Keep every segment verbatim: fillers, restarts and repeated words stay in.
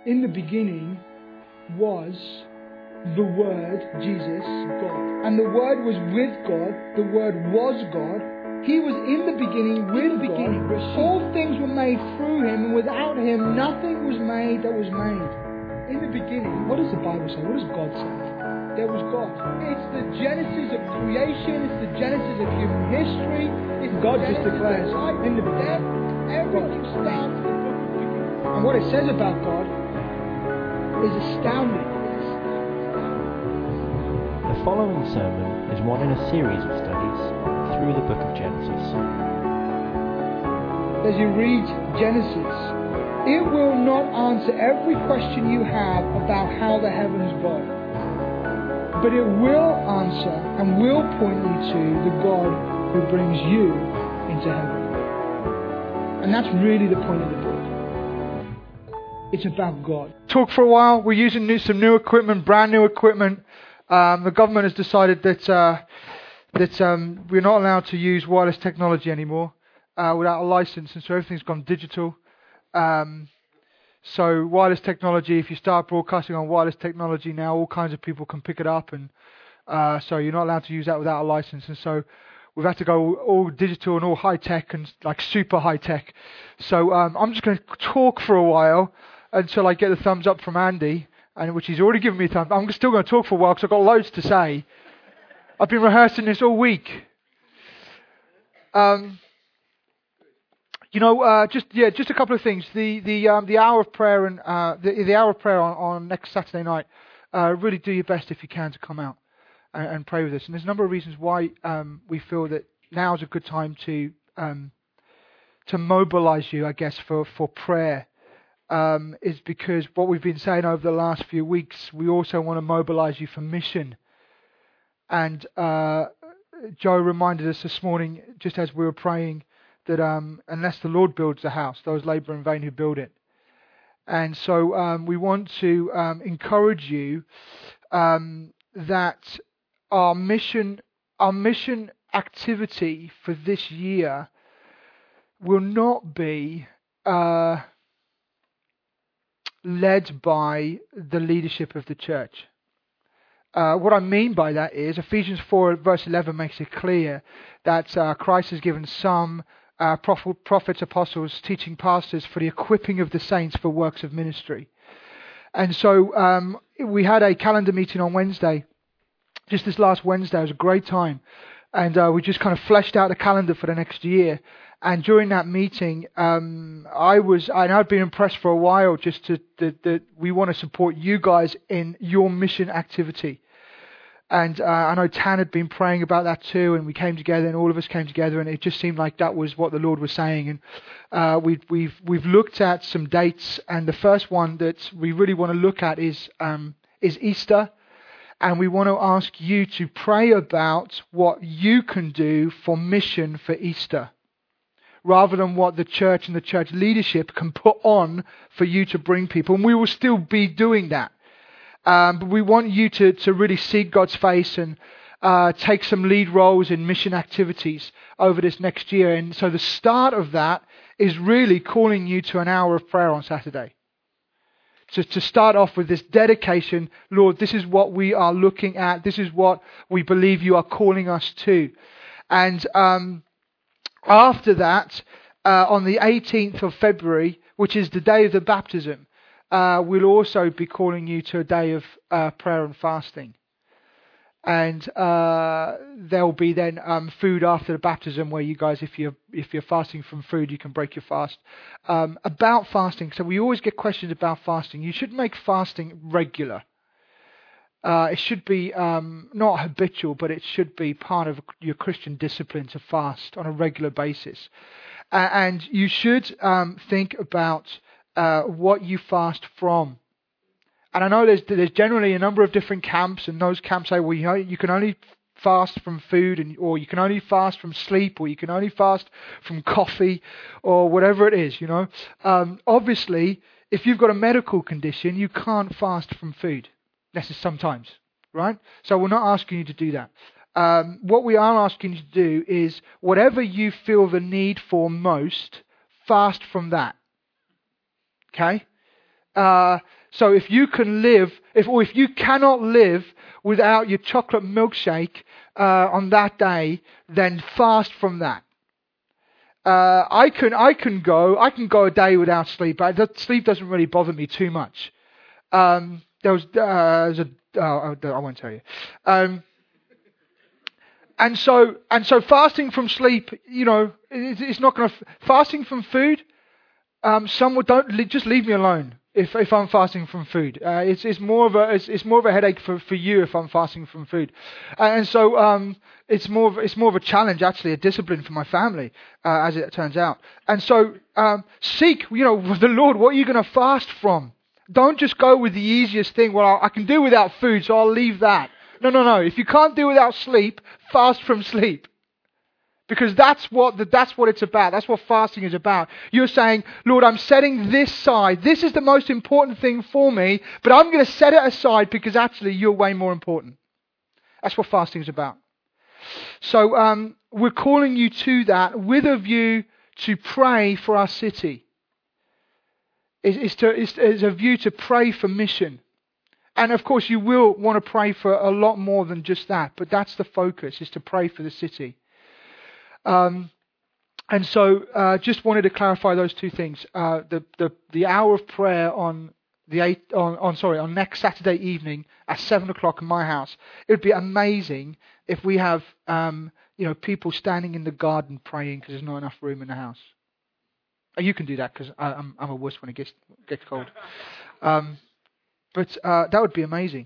In the beginning was the Word, Jesus, God. And the Word was with God. The Word was God. He was in the beginning with the beginning. God. All things were made through Him, and without Him nothing was made that was made. In the beginning, what does the Bible say? What does God say? There was God. It's the genesis of creation. It's the genesis of human history. It's God just declares in the beginning. Everything starts in the book of beginning. And what it says about God is astounding. The following sermon is one in a series of studies through the book of Genesis. As you read Genesis, it will not answer every question you have about how the heavens got. But it will answer and will point you to the God who brings you into heaven. And that's really the point of the book. It's about God. Talk for a while. We're using new, some new equipment, brand new equipment. Um, the government has decided that uh, that um, we're not allowed to use wireless technology anymore uh, without a license, and so everything's gone digital. Um, So wireless technology, if you start broadcasting on wireless technology now, all kinds of people can pick it up, and uh, so you're not allowed to use that without a license. And so we've had to go all digital and all high tech and like super high tech. So um, I'm just going to talk for a while until I get the thumbs up from Andy, and which he's already given me a thumbs. I'm still going to talk for a while because I've got loads to say. I've been rehearsing this all week. Um. You know, uh, just yeah, just a couple of things. The the um, the hour of prayer and uh, the the hour of prayer on, on next Saturday night. Uh, really do your best if you can to come out and, and pray with us. And there's a number of reasons why um, we feel that now is a good time to um, to mobilise you, I guess, for for prayer. Um, is because what we've been saying over the last few weeks, we also want to mobilise you for mission. And uh, Joe reminded us this morning, just as we were praying, that um, unless the Lord builds a house, those labour in vain who build it. And so um, we want to um, encourage you um, that our mission, our mission activity for this year will not be uh, led by the leadership of the church. Uh, what I mean by that is Ephesians four verse eleven makes it clear that uh, Christ has given some Uh, prophets, apostles, teaching pastors for the equipping of the saints for works of ministry. And so um, we had a calendar meeting on Wednesday, just this last Wednesday. It was a great time. And uh, we just kind of fleshed out the calendar for the next year. And during that meeting, um, I was, and I'd been impressed for a while just to, that, that we want to support you guys in your mission activity. And uh, I know Tan had been praying about that too, and we came together, and all of us came together, and it just seemed like that was what the Lord was saying. And uh, we've we've we've looked at some dates, and the first one that we really want to look at is um, is Easter, and we want to ask you to pray about what you can do for mission for Easter, rather than what the church and the church leadership can put on for you to bring people. And we will still be doing that. Um, but we want you to, to really seek God's face and uh, take some lead roles in mission activities over this next year. And so the start of that is really calling you to an hour of prayer on Saturday. So to start off with this dedication, Lord, this is what we are looking at. This is what we believe you are calling us to. And um, after that, uh, on the eighteenth of February, which is the day of the baptism, Uh, we'll also be calling you to a day of uh, prayer and fasting. And uh, there'll be then um, food after the baptism where you guys, if you're, if you're fasting from food, you can break your fast. Um, about fasting, so we always get questions about fasting. You should make fasting regular. Uh, it should be um, not habitual, but it should be part of your Christian discipline to fast on a regular basis. Uh, and you should um, think about Uh, what you fast from. And I know there's there's generally a number of different camps, and those camps say, well, you know, you can only fast from food, and or you can only fast from sleep, or you can only fast from coffee, or whatever it is, you know. Um, obviously, if you've got a medical condition, you can't fast from food. Necessarily sometimes, right? So we're not asking you to do that. Um, what we are asking you to do is whatever you feel the need for most, fast from that. Okay? Uh, so if you can live, if or if you cannot live without your chocolate milkshake uh, on that day, then fast from that. Uh, I can I can go I can go a day without sleep. I, that sleep doesn't really bother me too much. Um, there was, uh, there was a oh, I won't tell you. Um, and so and so fasting from sleep, you know, it, it's not going to fasting from food. Um, some would don't just leave me alone if if I'm fasting from food. Uh, it's it's more of a it's, it's more of a headache for, for you if I'm fasting from food, uh, and so um, it's more of, it's more of a challenge, actually, a discipline for my family, uh, as it turns out. And so um, seek, you know, the Lord. What are you going to fast from? Don't just go with the easiest thing. Well, I can do without food, so I'll leave that. No, no, no. If you can't do without sleep, fast from sleep. Because that's what the, that's what it's about. That's what fasting is about. You're saying, Lord, I'm setting this aside. This is the most important thing for me, but I'm going to set it aside because actually you're way more important. That's what fasting is about. So um, we're calling you to that with a view to pray for our city. It's, it's, to, it's, it's a view to pray for mission. And of course you will want to pray for a lot more than just that, but that's the focus, is to pray for the city. Um, and so, uh, just wanted to clarify those two things. Uh, the, the the hour of prayer on the eight on, on sorry on next Saturday evening at seven o'clock in my house. It would be amazing if we have um, you know people standing in the garden praying because there's not enough room in the house. Oh, you can do that because I'm I'm a wuss when it gets gets cold. Um, but uh, that would be amazing.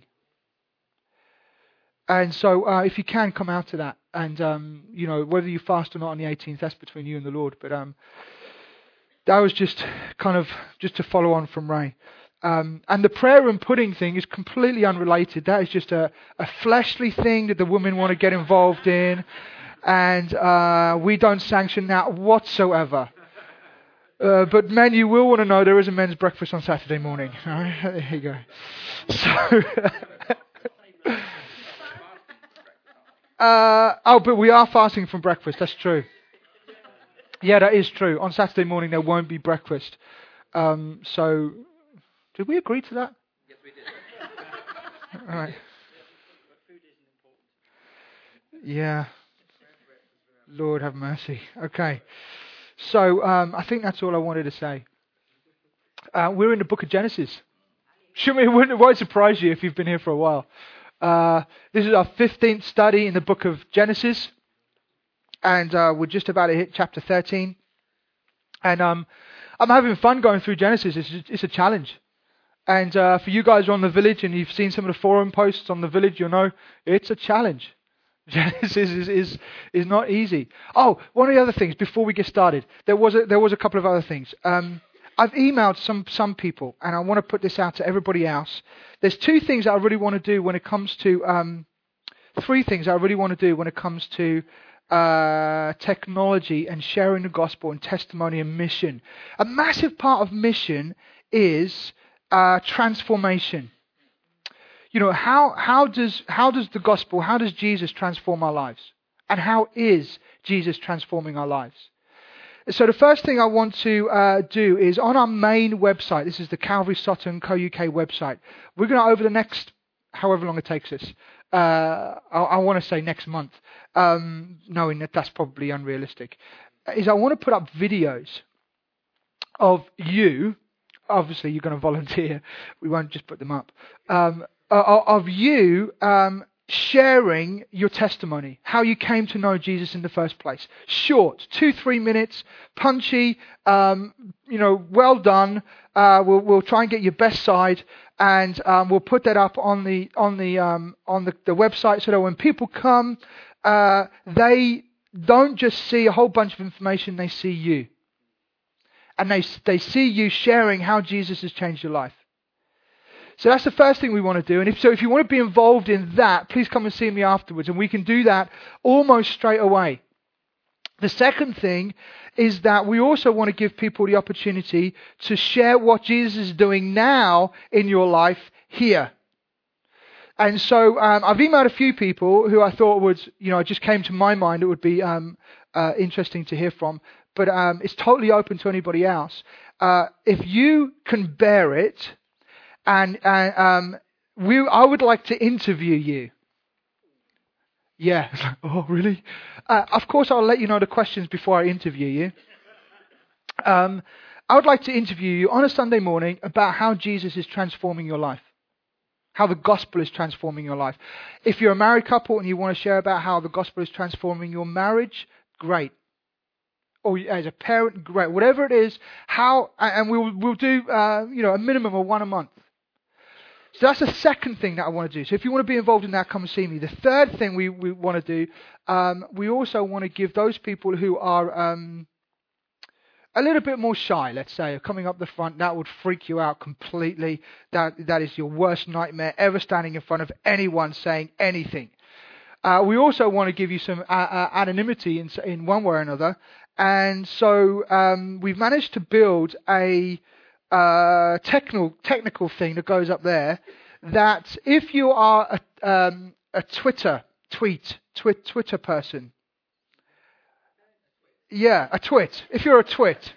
And so, uh, if you can, come out to that. And, um, you know, whether you fast or not on the eighteenth, that's between you and the Lord. But um, that was just kind of, just to follow on from Ray. Um, and the prayer and pudding thing is completely unrelated. That is just a, a fleshly thing that the women want to get involved in. And uh, we don't sanction that whatsoever. Uh, but men, you will want to know there is a men's breakfast on Saturday morning. All right? There you go. So... Uh, oh, but we are fasting from breakfast. That's true. Yeah, that is true. On Saturday morning there won't be breakfast. Um, so, did we agree to that? Yes, we did. All right. Yeah. Lord have mercy. Okay. So, um, I think that's all I wanted to say. Uh, we're in the book of Genesis. Shouldn't we, it wouldn't, it won't surprise you if you've been here for a while. Uh, this is our fifteenth study in the book of Genesis, and uh, we're just about to hit chapter thirteen. And um, I'm having fun going through Genesis. It's, it's a challenge. And uh, for you guys who are on the village and you've seen some of the forum posts on the village, you'll know it's a challenge. Genesis is, is is not easy. Oh, one of the other things before we get started, there was a, there was a couple of other things. Um, I've emailed some some people, and I want to put this out to everybody else. There's two things that I really want to do when it comes to um, three things I really want to do when it comes to uh, technology and sharing the gospel and testimony and mission. A massive part of mission is uh, transformation. You know, how how does how does the gospel, how does Jesus transform our lives, and how is Jesus transforming our lives? So the first thing I want to uh, do is on our main website. This is the Calvary Sutton Co U K website. We're going to, over the next, however long it takes us, uh, I, I want to say next month, um, knowing that that's probably unrealistic, is I want to put up videos of you. Obviously, you're going to volunteer. We won't just put them up. Um, uh, of you um, sharing your testimony, how you came to know Jesus in the first place. Short, two, three minutes, punchy, um, you know, well done. Uh, we'll, we'll try and get your best side, and um, we'll put that up on the on the um, on the, the website so that when people come, uh, they don't just see a whole bunch of information; they see you, and they they see you sharing how Jesus has changed your life. So that's the first thing we want to do. And if so, if you want to be involved in that, please come and see me afterwards. And we can do that almost straight away. The second thing is that we also want to give people the opportunity to share what Jesus is doing now in your life here. And so um, I've emailed a few people who I thought would, you know, it just came to my mind it would be um, uh, interesting to hear from. but um, it's totally open to anybody else. Uh, if you can bear it, and, and um, we, I would like to interview you. Yeah. Oh, really? Uh, of course, I'll let you know the questions before I interview you. Um, I would like to interview you on a Sunday morning about how Jesus is transforming your life. How the gospel is transforming your life. If you're a married couple and you want to share about how the gospel is transforming your marriage, great. Or as a parent, great. Whatever it is, how, and we'll we'll do uh, you know a minimum of one a month. So that's the second thing that I want to do. So if you want to be involved in that, come and see me. The third thing we, we want to do, um, we also want to give those people who are um, a little bit more shy, let's say, coming up the front, that would freak you out completely. That That is your worst nightmare, ever standing in front of anyone saying anything. Uh, we also want to give you some uh, uh, anonymity in, in one way or another. And so um, we've managed to build a uh, technical technical thing that goes up there, that if you are a, um, a Twitter, tweet, twi- Twitter person, Yeah, a twit. If you're a twit,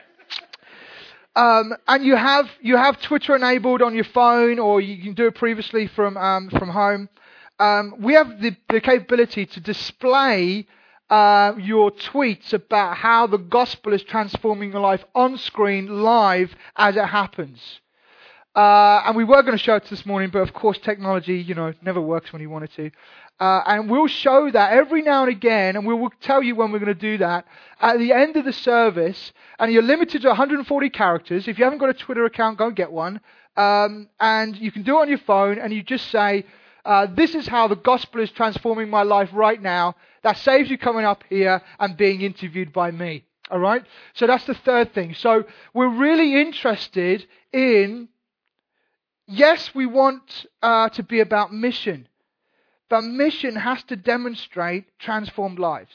um, and you have you have Twitter enabled on your phone, or you can do it previously from um, from home, um, we have the, the capability to display uh, your tweets about how the gospel is transforming your life on screen, live as it happens. Uh, and we were going to show it this morning, but of course technology, you know, never works when you want it to. Uh, and we'll show that every now and again, and we will tell you when we're going to do that at the end of the service. And you're limited to one hundred forty characters. If you haven't got a Twitter account, go and get one. Um, and you can do it on your phone, and you just say, uh, this is how the gospel is transforming my life right now. That saves you coming up here and being interviewed by me. All right? So that's the third thing. So we're really interested in, yes, we want uh, to be about mission. But mission has to demonstrate transformed lives.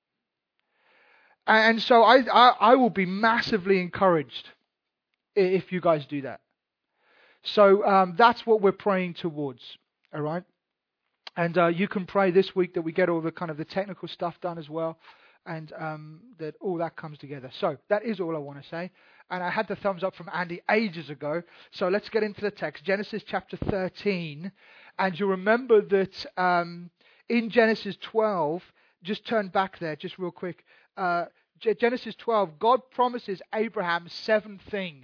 And so I, I, I will be massively encouraged if you guys do that. So um, that's what we're praying towards. All right? And uh, you can pray this week that we get all the kind of the technical stuff done as well. And um, that all that comes together. So that is all I want to say. And I had the thumbs up from Andy ages ago. So let's get into the text. Genesis chapter thirteen. And you remember that um, in Genesis twelve, just turn back there, just real quick. Uh, G- Genesis twelve, God promises Abraham seven things.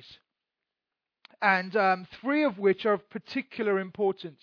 And um, three of which are of particular importance.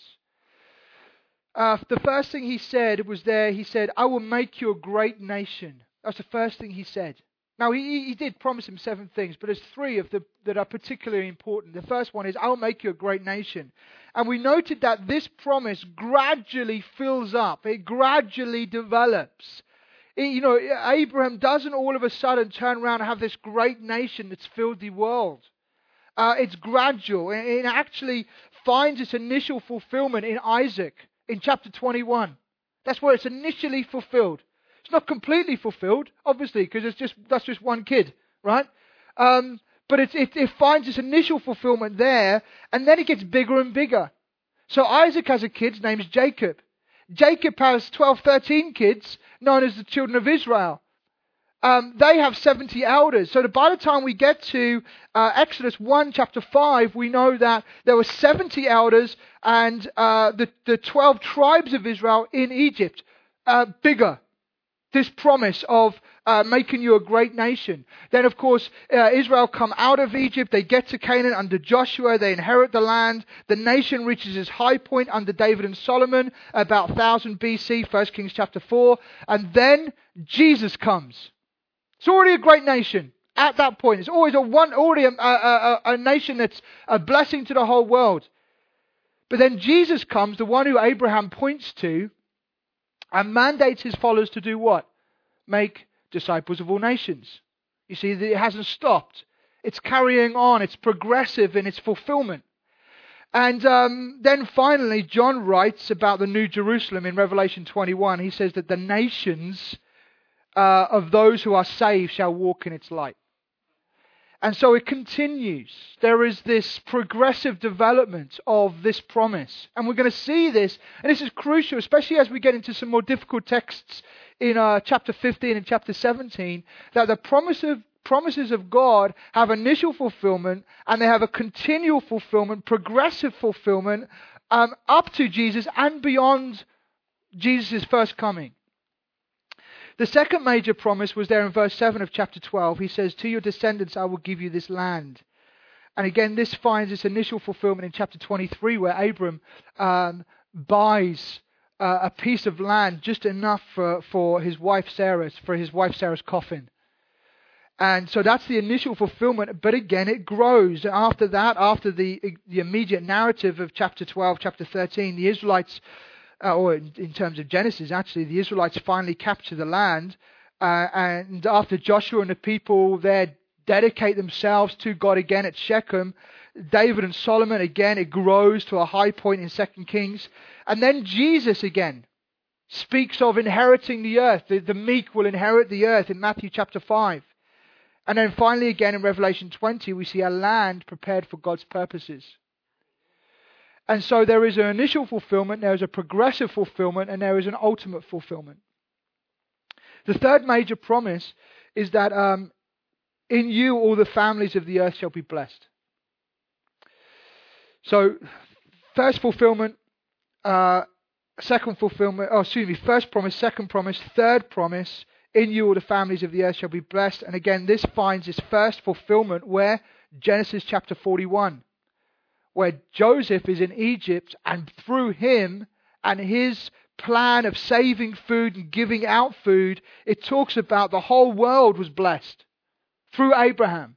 Uh, the first thing he said was there, he said, I will make you a great nation. That's the first thing he said. Now, he, he did promise him seven things, but there's three of the that are particularly important. The first one is, I will make you a great nation. And we noted that this promise gradually fills up. It gradually develops. It, you know, Abraham doesn't all of a sudden turn around and have this great nation that's filled the world. Uh, it's gradual. It, it actually finds its initial fulfillment in Isaac in chapter twenty-one. That's where it's initially fulfilled. It's not completely fulfilled, obviously, because it's just that's just one kid, right? Um, but it, it, it finds its initial fulfillment there, and then it gets bigger and bigger. So Isaac has a kid, his name is Jacob. Jacob has twelve, thirteen kids, known as the children of Israel. Um, they have seventy elders. So that by the time we get to uh, Exodus one, chapter five, we know that there were seventy elders and uh, the, the twelve tribes of Israel in Egypt, uh, bigger. This promise of uh, making you a great nation. Then, of course, uh, Israel come out of Egypt. They get to Canaan under Joshua. They inherit the land. The nation reaches its high point under David and Solomon, about one thousand B C, First Kings chapter four. And then Jesus comes. It's already a great nation at that point. It's always a one, already a, a, a, a nation that's a blessing to the whole world. But then Jesus comes, the one who Abraham points to, and mandates his followers to do what? Make disciples of all nations. You see, it hasn't stopped. It's carrying on. It's progressive in its fulfillment. And um, then finally, John writes about the New Jerusalem in Revelation twenty-one. He says that the nations uh, of those who are saved shall walk in its light. And so it continues. There is this progressive development of this promise. And we're going to see this, and this is crucial, especially as we get into some more difficult texts in uh, chapter fifteen and chapter seventeen, that the promise of, promises of God have initial fulfillment, and they have a continual fulfillment, progressive fulfillment, um, up to Jesus and beyond Jesus' first coming. The second major promise was there in verse seven of chapter twelve. He says, to your descendants I will give you this land. And again, this finds its initial fulfillment in chapter twenty-three, where Abram um, buys uh, a piece of land, just enough for, for his wife Sarah's, for his wife Sarah's coffin. And so that's the initial fulfillment, but again it grows. After that, after the, the immediate narrative of chapter twelve, chapter thirteen, the Israelites, uh, or in, in terms of Genesis actually, the Israelites finally capture the land. Uh, and after Joshua and the people there dedicate themselves to God again at Shechem, David and Solomon, again it grows to a high point in Second Kings. And then Jesus again speaks of inheriting the earth. The, the meek will inherit the earth in Matthew chapter five. And then finally again in Revelation twenty we see a land prepared for God's purposes. And so there is an initial fulfillment, there is a progressive fulfillment, and there is an ultimate fulfillment. The third major promise is that um, in you all the families of the earth shall be blessed. So first fulfillment, uh, second fulfillment, oh excuse me, first promise, second promise, third promise, in you all the families of the earth shall be blessed. And again, this finds its first fulfillment where? Genesis chapter forty-one, where Joseph is in Egypt, and through him and his plan of saving food and giving out food, it talks about the whole world was blessed through Abraham.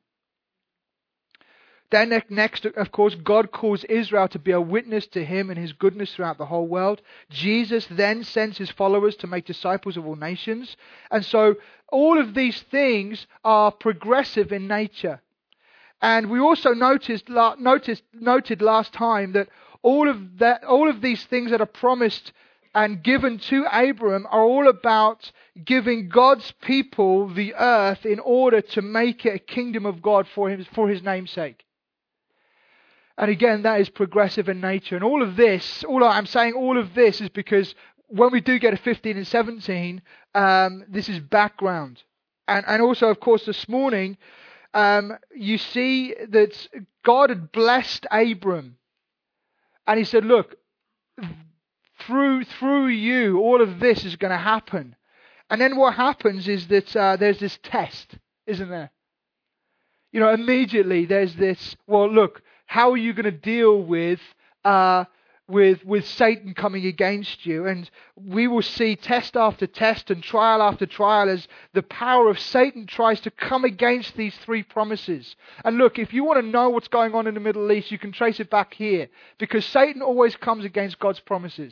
Then next, of course, God calls Israel to be a witness to him and his goodness throughout the whole world. Jesus then sends his followers to make disciples of all nations. And so all of these things are progressive in nature. And we also noticed, noticed noted last time that all of that, all of these things that are promised and given to Abram are all about giving God's people the earth in order to make it a kingdom of God for him, for his name's sake. And again, that is progressive in nature. And all of this, all I'm saying, all of this is because when we do get to fifteen and seventeen, um, this is background. And, and also, of course, this morning, um, you see that God had blessed Abram. And he said, look, through through you, all of this is going to happen. And then what happens is that uh, there's this test, isn't there? You know, immediately there's this, well, look, how are you going to deal with uh, with with Satan coming against you? And we will see test after test and trial after trial as the power of Satan tries to come against these three promises. And look, if you want to know what's going on in the Middle East, you can trace it back here, because Satan always comes against God's promises.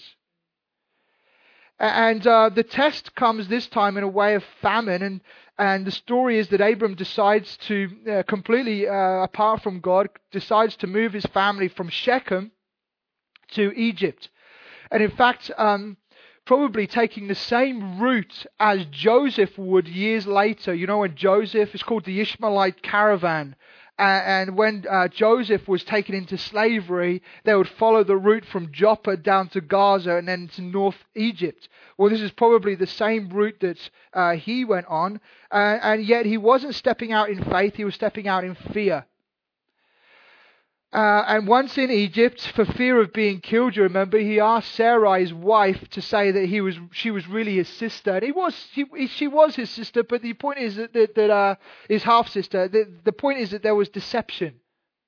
And uh, the test comes this time in a way of famine, and and the story is that Abram decides to, uh, completely uh, apart from God, decides to move his family from Shechem to Egypt. And in fact, um, probably taking the same route as Joseph would years later. You know, when Joseph, it's called the Ishmaelite caravan. Uh, and when uh, Joseph was taken into slavery, they would follow the route from Joppa down to Gaza and then to North Egypt. Well, this is probably the same route that uh, he went on. Uh, and yet he wasn't stepping out in faith, he was stepping out in fear. Uh, and once in Egypt, for fear of being killed, you remember, he asked Sarah, his wife, to say that he was, she was really his sister. And he was, she, she was his sister, but the point is that, that, that uh, his half-sister, the, the point is that there was deception.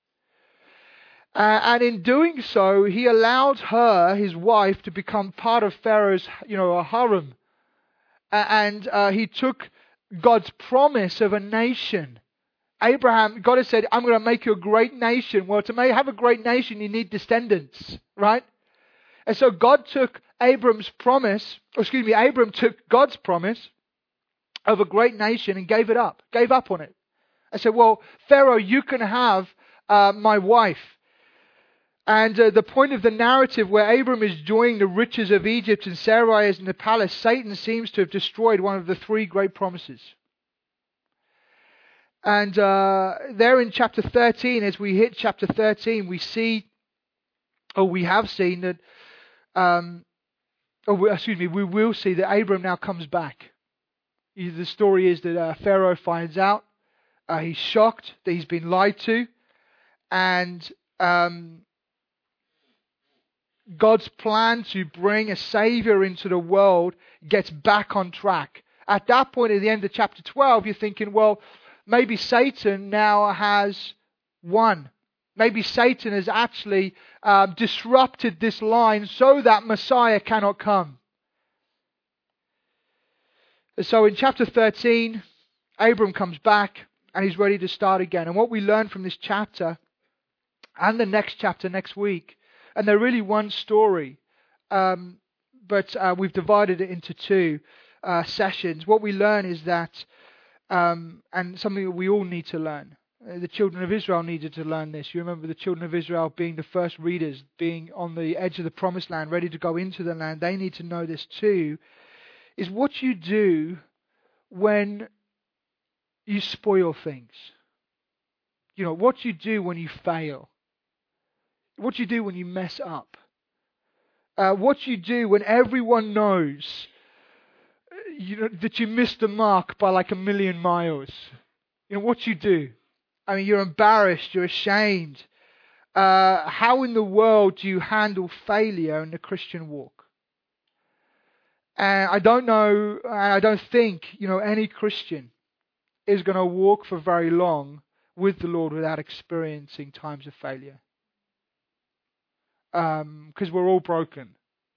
Uh, and in doing so, he allowed her, his wife, to become part of Pharaoh's, you know, a harem. Uh, and uh, he took God's promise of a nation. Abraham, God has said, I'm going to make you a great nation. Well, to make, have a great nation, you need descendants, right? And so God took Abram's promise, or excuse me, Abram took God's promise of a great nation and gave it up, gave up on it. I said, well, Pharaoh, you can have uh, my wife. And uh, the point of the narrative where Abram is enjoying the riches of Egypt and Sarai is in the palace, Satan seems to have destroyed one of the three great promises. And uh, there in chapter thirteen, as we hit chapter thirteen, we see, or we have seen that, um, or we, excuse me, we will see that Abram now comes back. He, the story is that uh, Pharaoh finds out, uh, he's shocked that he's been lied to, and um, God's plan to bring a Savior into the world gets back on track. At that point, at the end of chapter twelve, you're thinking, well, maybe Satan now has won. Maybe Satan has actually um, disrupted this line so that Messiah cannot come. So in chapter thirteen, Abram comes back and he's ready to start again. And what we learn from this chapter and the next chapter next week, and they're really one story, um, but uh, we've divided it into two uh, sessions. What we learn is that, um, and something that we all need to learn, uh, the children of Israel needed to learn this. You remember the children of Israel being the first readers, being on the edge of the promised land, ready to go into the land. They need to know this too, is what you do when you spoil things. You know, what you do when you fail. What you do when you mess up. Uh, what you do when everyone knows you know, that you missed the mark by like a million miles. You know, what you do. I mean, you're embarrassed, you're ashamed. Uh, how in the world do you handle failure in the Christian walk? And I don't know, I don't think, you know, any Christian is going to walk for very long with the Lord without experiencing times of failure. Because um, we're all broken.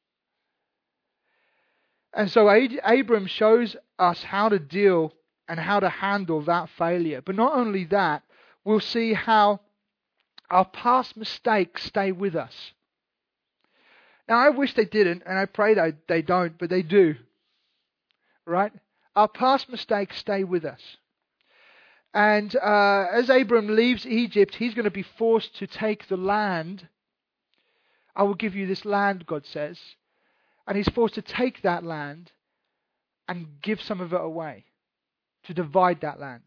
And so Abram shows us how to deal and how to handle that failure. But not only that, we'll see how our past mistakes stay with us. Now, I wish they didn't, and I pray that they don't, but they do. Right? Our past mistakes stay with us. And uh, as Abram leaves Egypt, he's going to be forced to take the land. I will give you this land, God says. And he's forced to take that land and give some of it away, to divide that land.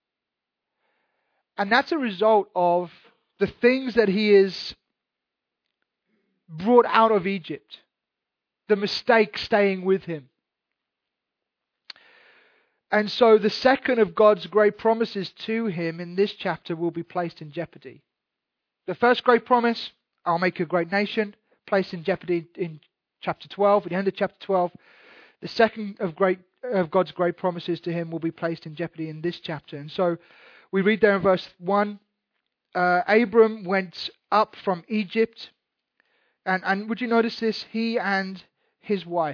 And that's a result of the things that he is brought out of Egypt, the mistake staying with him. And so the second of God's great promises to him in this chapter will be placed in jeopardy. The first great promise, I'll make you a great nation, placed in jeopardy in chapter twelve, at the end of chapter twelve. The second of great of God's great promises to him will be placed in jeopardy in this chapter. And so we read there in verse one, uh, Abram went up from Egypt. And, and would you notice this? He and his wife.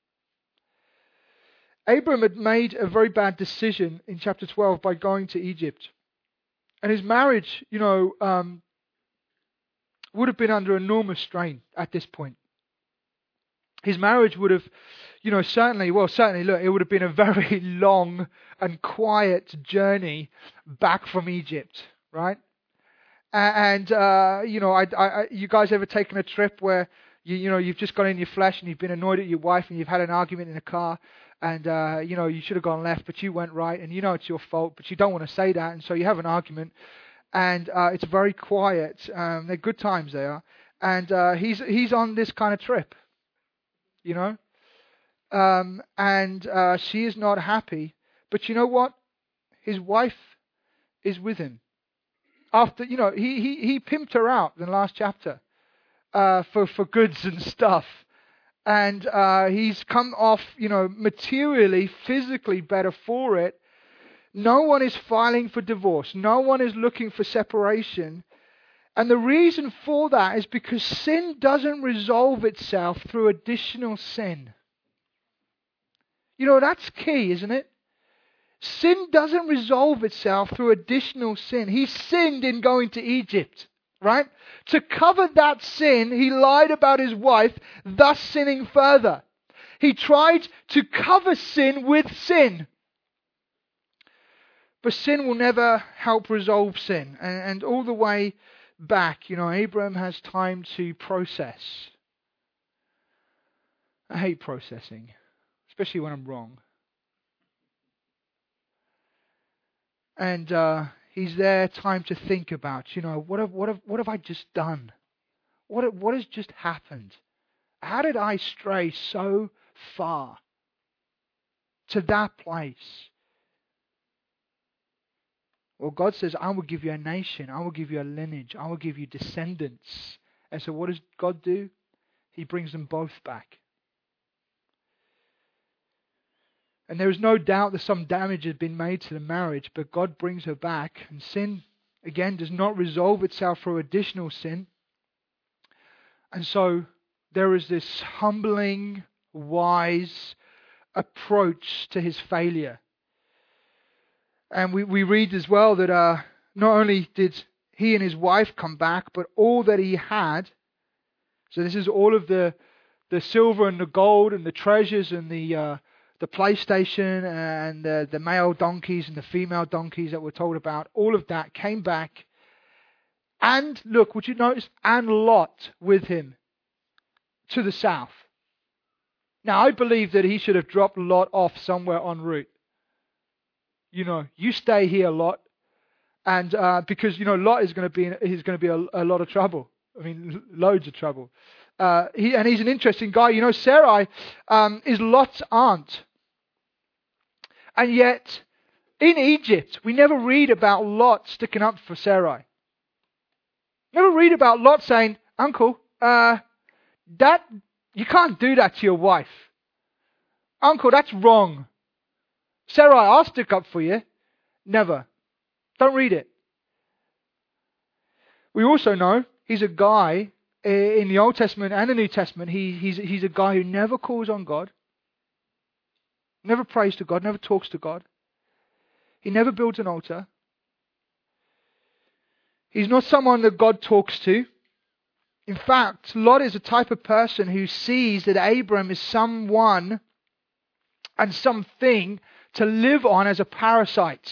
Abram had made a very bad decision in chapter twelve by going to Egypt. And his marriage, you know, um, would have been under enormous strain at this point. His marriage would have, you know, certainly, well, certainly, look, it would have been a very long and quiet journey back from Egypt, right? And, uh, you know, I, I, you guys ever taken a trip where, you, you know, you've just gone in your flesh and you've been annoyed at your wife and you've had an argument in the car and, uh, you know, you should have gone left, but you went right and you know it's your fault, but you don't want to say that. And so you have an argument and uh, it's very quiet. Um, they're good times, they are. And uh, he's he's on this kind of trip, you know. Um, and uh, she is not happy. But you know what? His wife is with him. After, you know, he, he, he pimped her out in the last chapter uh, for, for goods and stuff. And uh, he's come off, you know, materially, physically better for it. No one is filing for divorce. No one is looking for separation. And the reason for that is because sin doesn't resolve itself through additional sin. You know, that's key, isn't it? Sin doesn't resolve itself through additional sin. He sinned in going to Egypt, right? To cover that sin, he lied about his wife, thus sinning further. He tried to cover sin with sin. But sin will never help resolve sin. And, and all the way back, you know, Abraham has time to process. I hate processing, especially when I'm wrong. And uh, he's there, time to think about, you know, what have, what have, what have I just done? What, have- what has just happened? How did I stray so far to that place? Well, God says, I will give you a nation. I will give you a lineage. I will give you descendants. And so what does God do? He brings them both back. And there is no doubt that some damage has been made to the marriage, but God brings her back. And sin, again, does not resolve itself through additional sin. And so there is this humbling, wise approach to his failure. And we, we read as well that uh, not only did he and his wife come back, but all that he had. So this is all of the the silver and the gold and the treasures and the uh, the PlayStation and the, the male donkeys and the female donkeys that we're told about. All of that came back. And look, would you notice? And Lot with him to the south. Now I believe that he should have dropped Lot off somewhere en route. You know, you stay here, Lot, and uh, because you know Lot is going to be in, he's going to be a, a lot of trouble. I mean, loads of trouble. Uh, he and he's an interesting guy. You know, Sarai um, is Lot's aunt, and yet in Egypt we never read about Lot sticking up for Sarai. Never read about Lot saying, "Uncle, uh, that you can't do that to your wife. Uncle, that's wrong. Sarai, I'll stick up for you." Never. Don't read it. We also know he's a guy in the Old Testament and the New Testament. He, he's, he's a guy who never calls on God, never prays to God, never talks to God. He never builds an altar. He's not someone that God talks to. In fact, Lot is a type of person who sees that Abram is someone and something to live on as a parasite.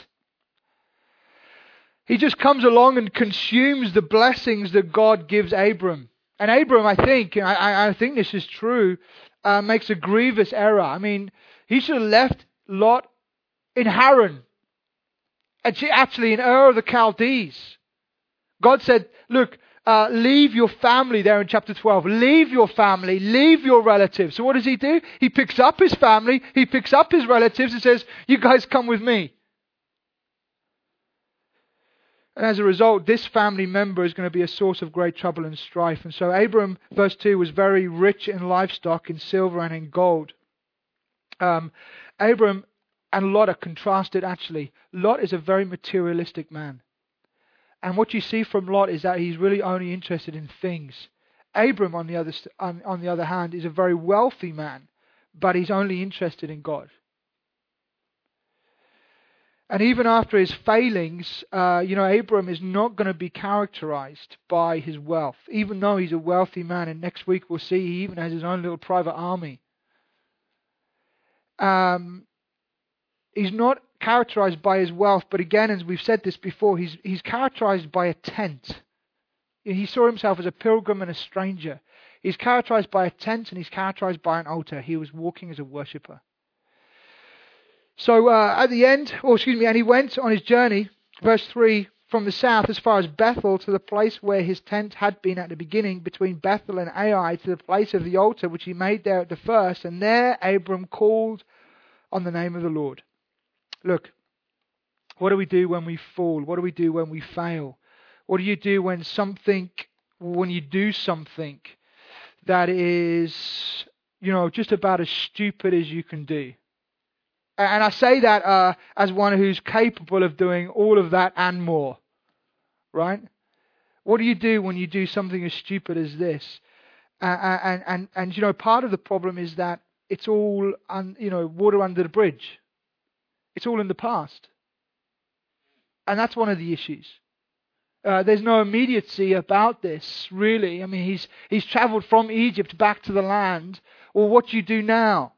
He just comes along and consumes the blessings that God gives Abram. And Abram, I think, and I, I think this is true, uh, makes a grievous error. I mean, he should have left Lot in Haran, actually in Ur of the Chaldees. God said, look, uh, leave your family there in chapter twelve. Leave your family, leave your relatives. So what does he do? He picks up his family, he picks up his relatives and says, you guys come with me. And as a result, this family member is going to be a source of great trouble and strife. And so Abram, verse two, was very rich in livestock, in silver and in gold. Um, Abram and Lot are contrasted actually. Lot is a very materialistic man. And what you see from Lot is that he's really only interested in things. Abram, on the other on, on the other hand, is a very wealthy man, but he's only interested in God. And even after his failings, uh, you know, Abram is not going to be characterized by his wealth, even though he's a wealthy man. And next week we'll see he even has his own little private army. Um, he's not characterized by his wealth, but again, as we've said this before, he's he's characterized by a tent. He saw himself as a pilgrim and a stranger. He's characterized by a tent and he's characterized by an altar. He was walking as a worshipper. So uh, at the end, or excuse me, and he went on his journey, verse three, from the south as far as Bethel to the place where his tent had been at the beginning, between Bethel and Ai, to the place of the altar which he made there at the first. And there Abram called on the name of the Lord. Look, what do we do when we fall? What do we do when we fail? What do you do when something, when you do something that is, you know, just about as stupid as you can do? And I say that uh, as one who's capable of doing all of that and more, right? What do you do when you do something as stupid as this? Uh, and, and, and, you know, part of the problem is that it's all, un, you know, water under the bridge. It's all in the past. And that's one of the issues. Uh, there's no immediacy about this, really. I mean, he's he's traveled from Egypt back to the land. Well, what do you do now?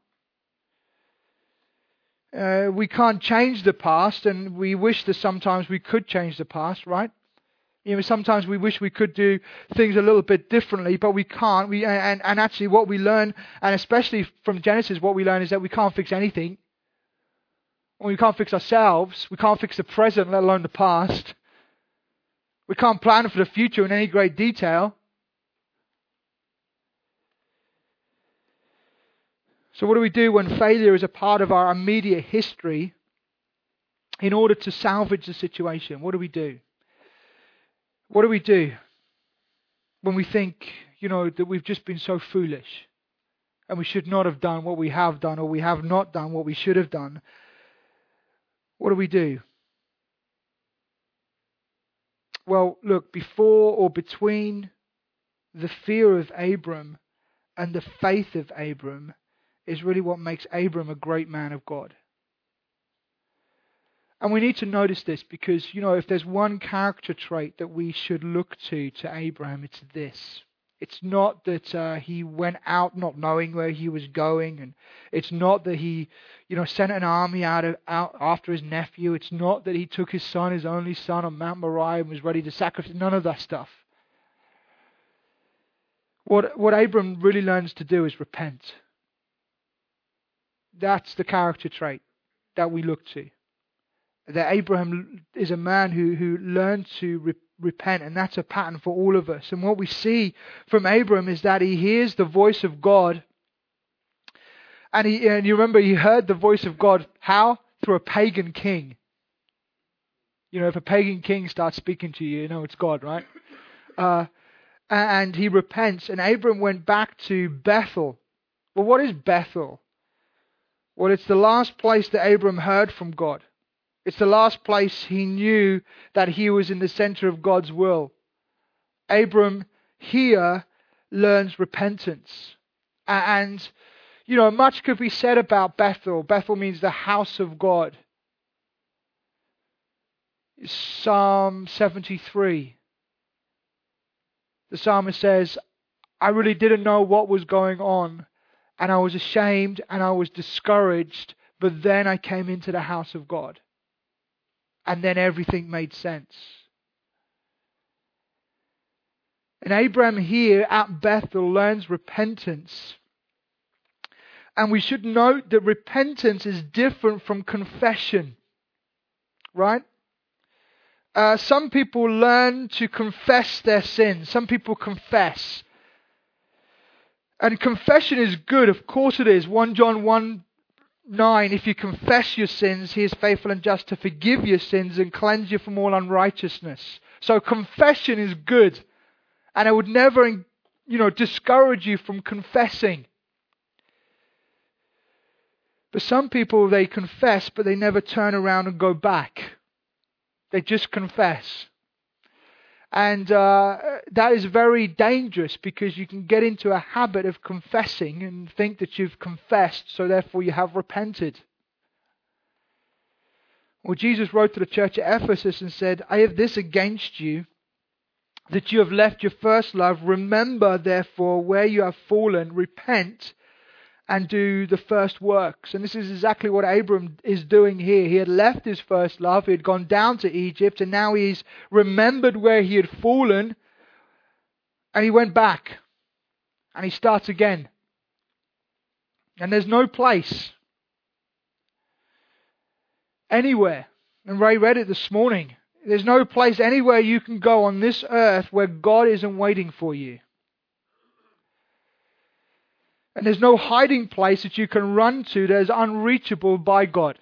Uh, we can't change the past, and we wish that sometimes we could change the past, right? You know, sometimes we wish we could do things a little bit differently, but we can't. We and, and actually what we learn, and especially from Genesis, what we learn is that we can't fix anything. When we can't fix ourselves, we can't fix the present, let alone the past. We can't plan for the future in any great detail. So what do we do when failure is a part of our immediate history in order to salvage the situation? What do we do? What do we do when we think, you know, that we've just been so foolish and we should not have done what we have done, or we have not done what we should have done? What do we do? Well, look, before or between the fear of Abram and the faith of Abram is really what makes Abram a great man of God. And we need to notice this because, you know, if there's one character trait that we should look to to Abraham, it's this. It's not that uh, he went out not knowing where he was going, and it's not that he, you know, sent an army out, of, out after his nephew. It's not that he took his son, his only son, on Mount Moriah and was ready to sacrifice. None of that stuff. What what Abram really learns to do is repent. That's the character trait that we look to. That Abraham is a man who, who learned to re- repent, and that's a pattern for all of us. And what we see from Abraham is that he hears the voice of God. And, he, and you remember, he heard the voice of God, how? Through a pagan king. You know, if a pagan king starts speaking to you, you know it's God, right? Uh, and he repents, and Abraham went back to Bethel. Well, what is Bethel? Well, it's the last place that Abraham heard from God. It's the last place he knew that he was in the center of God's will. Abram here learns repentance. And, you know, much could be said about Bethel. Bethel means the house of God. Psalm seventy-three. The psalmist says, I really didn't know what was going on, and I was ashamed and I was discouraged, but then I came into the house of God. And then everything made sense. And Abraham here at Bethel learns repentance. And we should note that repentance is different from confession. Right? Uh, some people learn to confess their sins. Some people confess. And confession is good, of course it is. First John one nine, if you confess your sins, He is faithful and just to forgive your sins and cleanse you from all unrighteousness. So confession is good. And I would never, you know, discourage you from confessing. But some people, they confess, but they never turn around and go back. They just confess. And uh, that is very dangerous because you can get into a habit of confessing and think that you've confessed, so therefore you have repented. Well, Jesus wrote to the church at Ephesus and said, I have this against you, that you have left your first love. Remember, therefore, where you have fallen, repent and do the first works. And this is exactly what Abram is doing here. He had left his first love. He had gone down to Egypt, and now he's remembered where he had fallen, and he went back. And he starts again. And there's no place anywhere. And Ray read it this morning. There's no place anywhere you can go on this earth where God isn't waiting for you. And there's no hiding place that you can run to that is unreachable by God.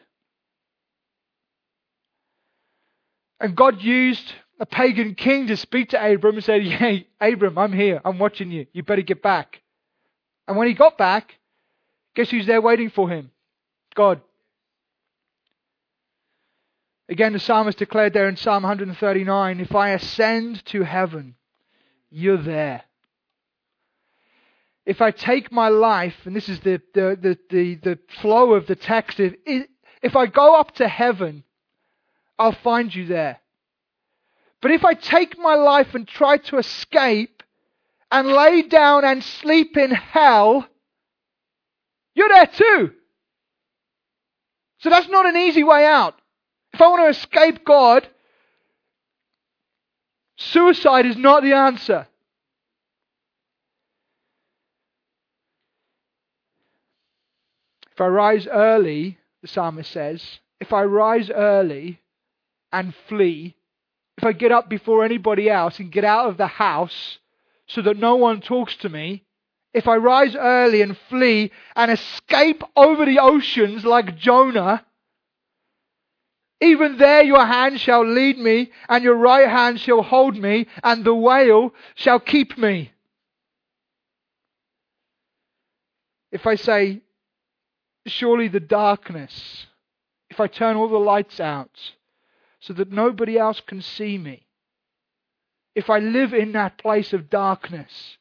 And God used a pagan king to speak to Abram and said, hey, Abram, I'm here. I'm watching you. You better get back. And when he got back, guess who's there waiting for him? God. Again, the psalmist declared there in Psalm one thirty-nine, if I ascend to heaven, you're there. If I take my life, and this is the, the, the, the, the flow of the text, if, if I go up to heaven, I'll find you there. But if I take my life and try to escape and lay down and sleep in hell, you're there too. So that's not an easy way out. If I want to escape God, suicide is not the answer. If I rise early, the psalmist says, if I rise early and flee, if I get up before anybody else and get out of the house so that no one talks to me, if I rise early and flee and escape over the oceans like Jonah, even there your hand shall lead me, and your right hand shall hold me, and the whale shall keep me. If I say, surely the darkness, if I turn all the lights out so that nobody else can see me, if I live in that place of darkness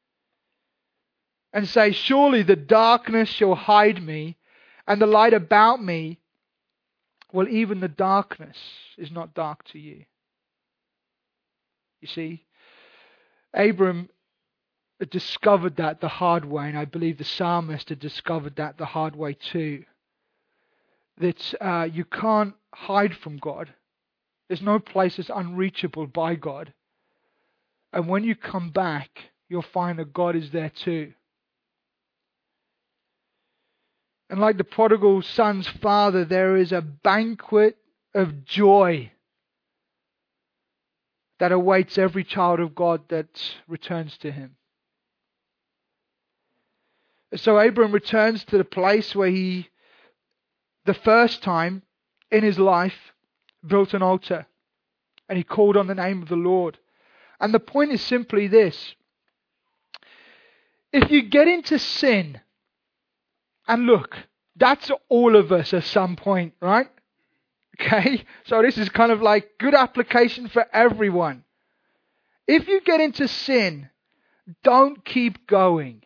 and say, surely the darkness shall hide me and the light about me, well, even the darkness is not dark to you. You see, Abram had discovered that the hard way, and I believe the psalmist had discovered that the hard way too. That uh, you can't hide from God. There's no place that's unreachable by God. And when you come back, you'll find that God is there too. And like the prodigal son's father, there is a banquet of joy that awaits every child of God that returns to Him. So Abram returns to the place where he, the first time in his life, built an altar. And he called on the name of the Lord. And the point is simply this. If you get into sin, and look, that's all of us at some point, right? Okay? So this is kind of like good application for everyone. If you get into sin, don't keep going.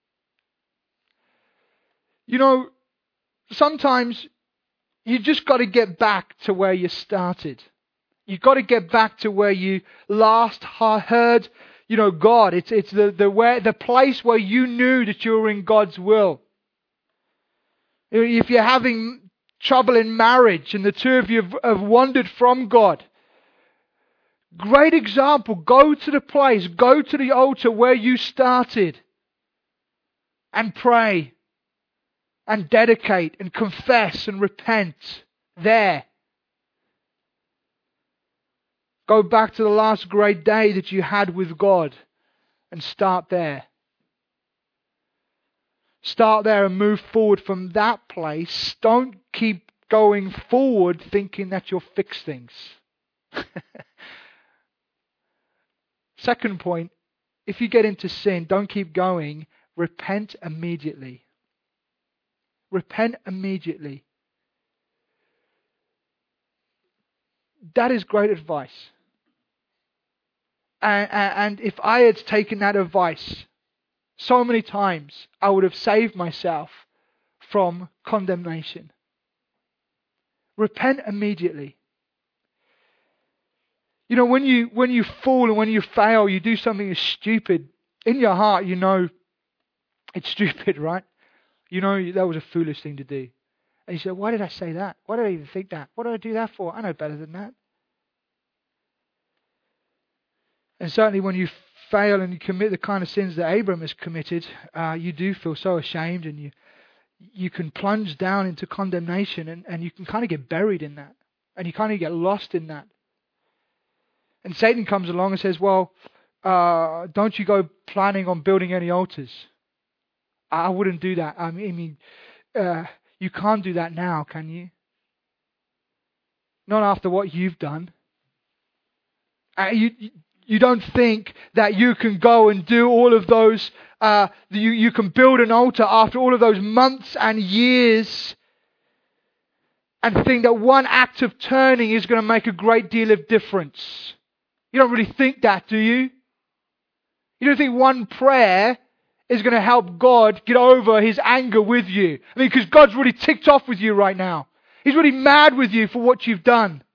You know, sometimes you just got to get back to where you started. You've got to get back to where you last heard, you know, God. It's it's the the where the place where you knew that you were in God's will. If you're having trouble in marriage and the two of you have, have wandered from God, great example. Go to the place, go to the altar where you started, and pray, and dedicate, and confess, and repent there. Go back to the last great day that you had with God and start there. Start there and move forward from that place. Don't keep going forward thinking that you'll fix things. Second point, if you get into sin, don't keep going. Repent immediately. Repent immediately. That is great advice. And, and if I had taken that advice so many times, I would have saved myself from condemnation. Repent immediately. You know, when you when you fall and when you fail, you do something that's stupid. In your heart, you know it's stupid, right? You know that was a foolish thing to do. And you say, why did I say that? Why did I even think that? What did I do that for? I know better than that. And certainly when you fail and you commit the kind of sins that Abram has committed, uh, you do feel so ashamed, and you you can plunge down into condemnation, and, and you can kind of get buried in that. And you kind of get lost in that. And Satan comes along and says, well, uh, don't you go planning on building any altars? I wouldn't do that. I mean, I mean uh, you can't do that now, can you? Not after what you've done. Uh, you you don't think that you can go and do all of those, uh, you, you can build an altar after all of those months and years and think that one act of turning is going to make a great deal of difference. You don't really think that, do you? You don't think one prayer is going to help God get over His anger with you. I mean, because God's really ticked off with you right now. He's really mad with you for what you've done.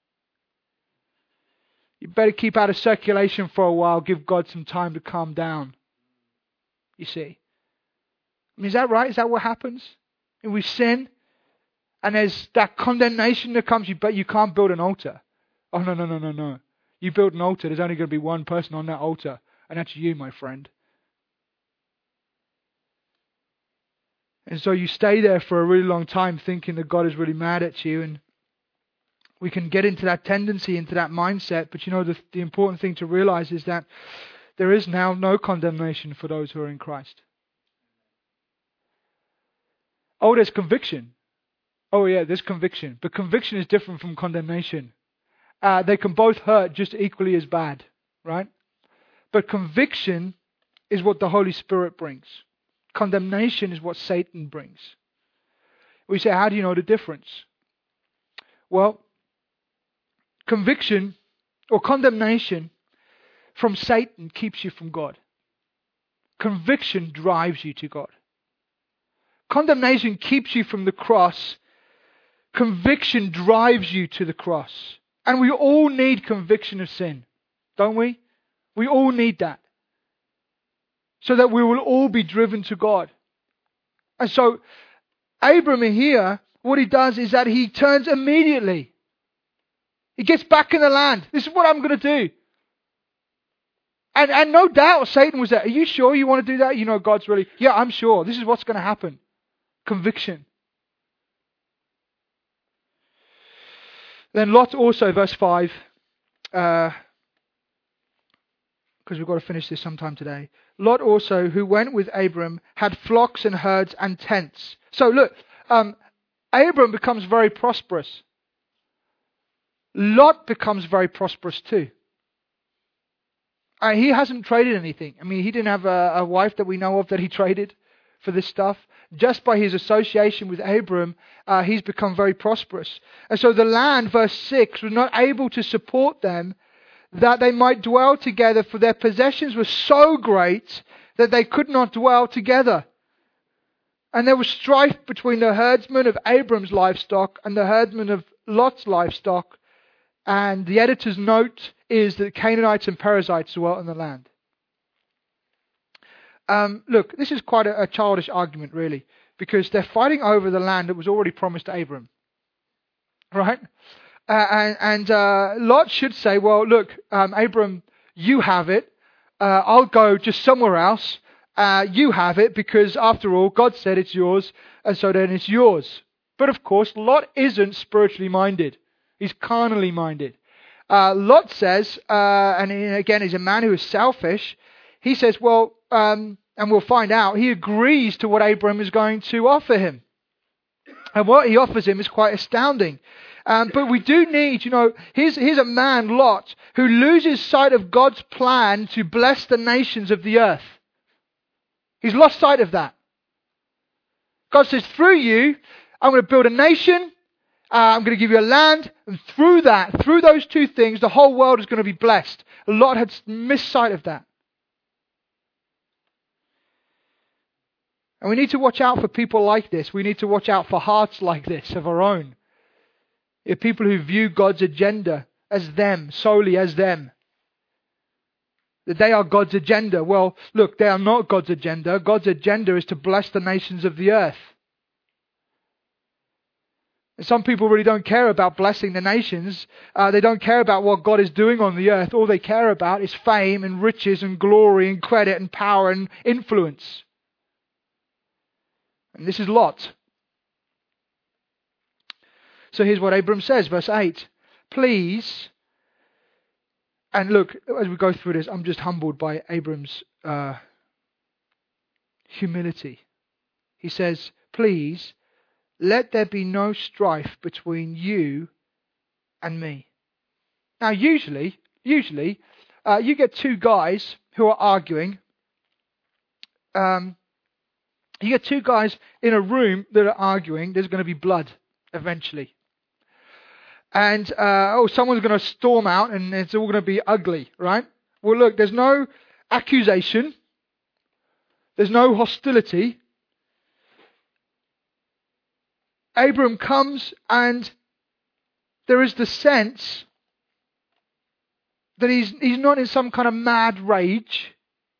You better keep out of circulation for a while. Give God some time to calm down. You see. I mean, is that right? Is that what happens? And we sin, and there's that condemnation that comes, but you can't build an altar. Oh, no, no, no, no, no. You build an altar, there's only going to be one person on that altar, and that's you, my friend. And so you stay there for a really long time thinking that God is really mad at you, and we can get into that tendency, into that mindset. But you know, the, the important thing to realize is that there is now no condemnation for those who are in Christ. Oh, there's conviction. Oh yeah, there's conviction. But conviction is different from condemnation. Uh, they can both hurt just equally as bad, right? But conviction is what the Holy Spirit brings. Condemnation is what Satan brings. We say, how do you know the difference? Well, conviction or condemnation from Satan keeps you from God. Conviction drives you to God. Condemnation keeps you from the cross. Conviction drives you to the cross. And we all need conviction of sin, don't we? We all need that. So that we will all be driven to God. And so, Abram here, what he does is that he turns immediately. He gets back in the land. This is what I'm going to do. And, and no doubt Satan was there. Are you sure you want to do that? You know, God's really, yeah, I'm sure. This is what's going to happen. Conviction. Then Lot also, verse five, uh, because we've got to finish this sometime today. Lot also, who went with Abram, had flocks and herds and tents. So look, um, Abram becomes very prosperous. Lot becomes very prosperous too. Uh, he hasn't traded anything. I mean, he didn't have a, a wife that we know of that he traded for this stuff. Just by his association with Abram, uh, he's become very prosperous. And so the land, verse six, was not able to support them, that they might dwell together, for their possessions were so great that they could not dwell together. And there was strife between the herdsmen of Abram's livestock and the herdsmen of Lot's livestock. And the editor's note is that Canaanites and Perizzites dwelt in the land. Um, look, this is quite a, a childish argument, really, because they're fighting over the land that was already promised to Abram. Right? Uh, and and uh, Lot should say, well, look, um, Abram, you have it. Uh, I'll go just somewhere else. Uh, you have it, because after all, God said it's yours, and so then it's yours. But of course, Lot isn't spiritually minded. He's carnally minded. Uh, Lot says, uh, and again, he's a man who is selfish. He says, well, um, and we'll find out, he agrees to what Abram is going to offer him. And what he offers him is quite astounding. Um, but we do need, you know, here's, here's a man, Lot, who loses sight of God's plan to bless the nations of the earth. He's lost sight of that. God says, through you, I'm going to build a nation, uh, I'm going to give you a land, and through that, through those two things, the whole world is going to be blessed. Lot had missed sight of that. And we need to watch out for people like this. We need to watch out for hearts like this of our own. If people who view God's agenda as them, solely as them. That they are God's agenda. Well, look, they are not God's agenda. God's agenda is to bless the nations of the earth. And some people really don't care about blessing the nations. Uh, they don't care about what God is doing on the earth. All they care about is fame and riches and glory and credit and power and influence. And this is Lot. So here's what Abram says, verse eight. Please, and look, as we go through this, I'm just humbled by Abram's uh, humility. He says, please, let there be no strife between you and me. Now, usually, usually, uh, you get two guys who are arguing. Um, you get two guys in a room that are arguing. There's going to be blood eventually. And, uh, oh, someone's going to storm out and it's all going to be ugly, right? Well, look, there's no accusation. There's no hostility. Abram comes and there is the sense that he's he's not in some kind of mad rage.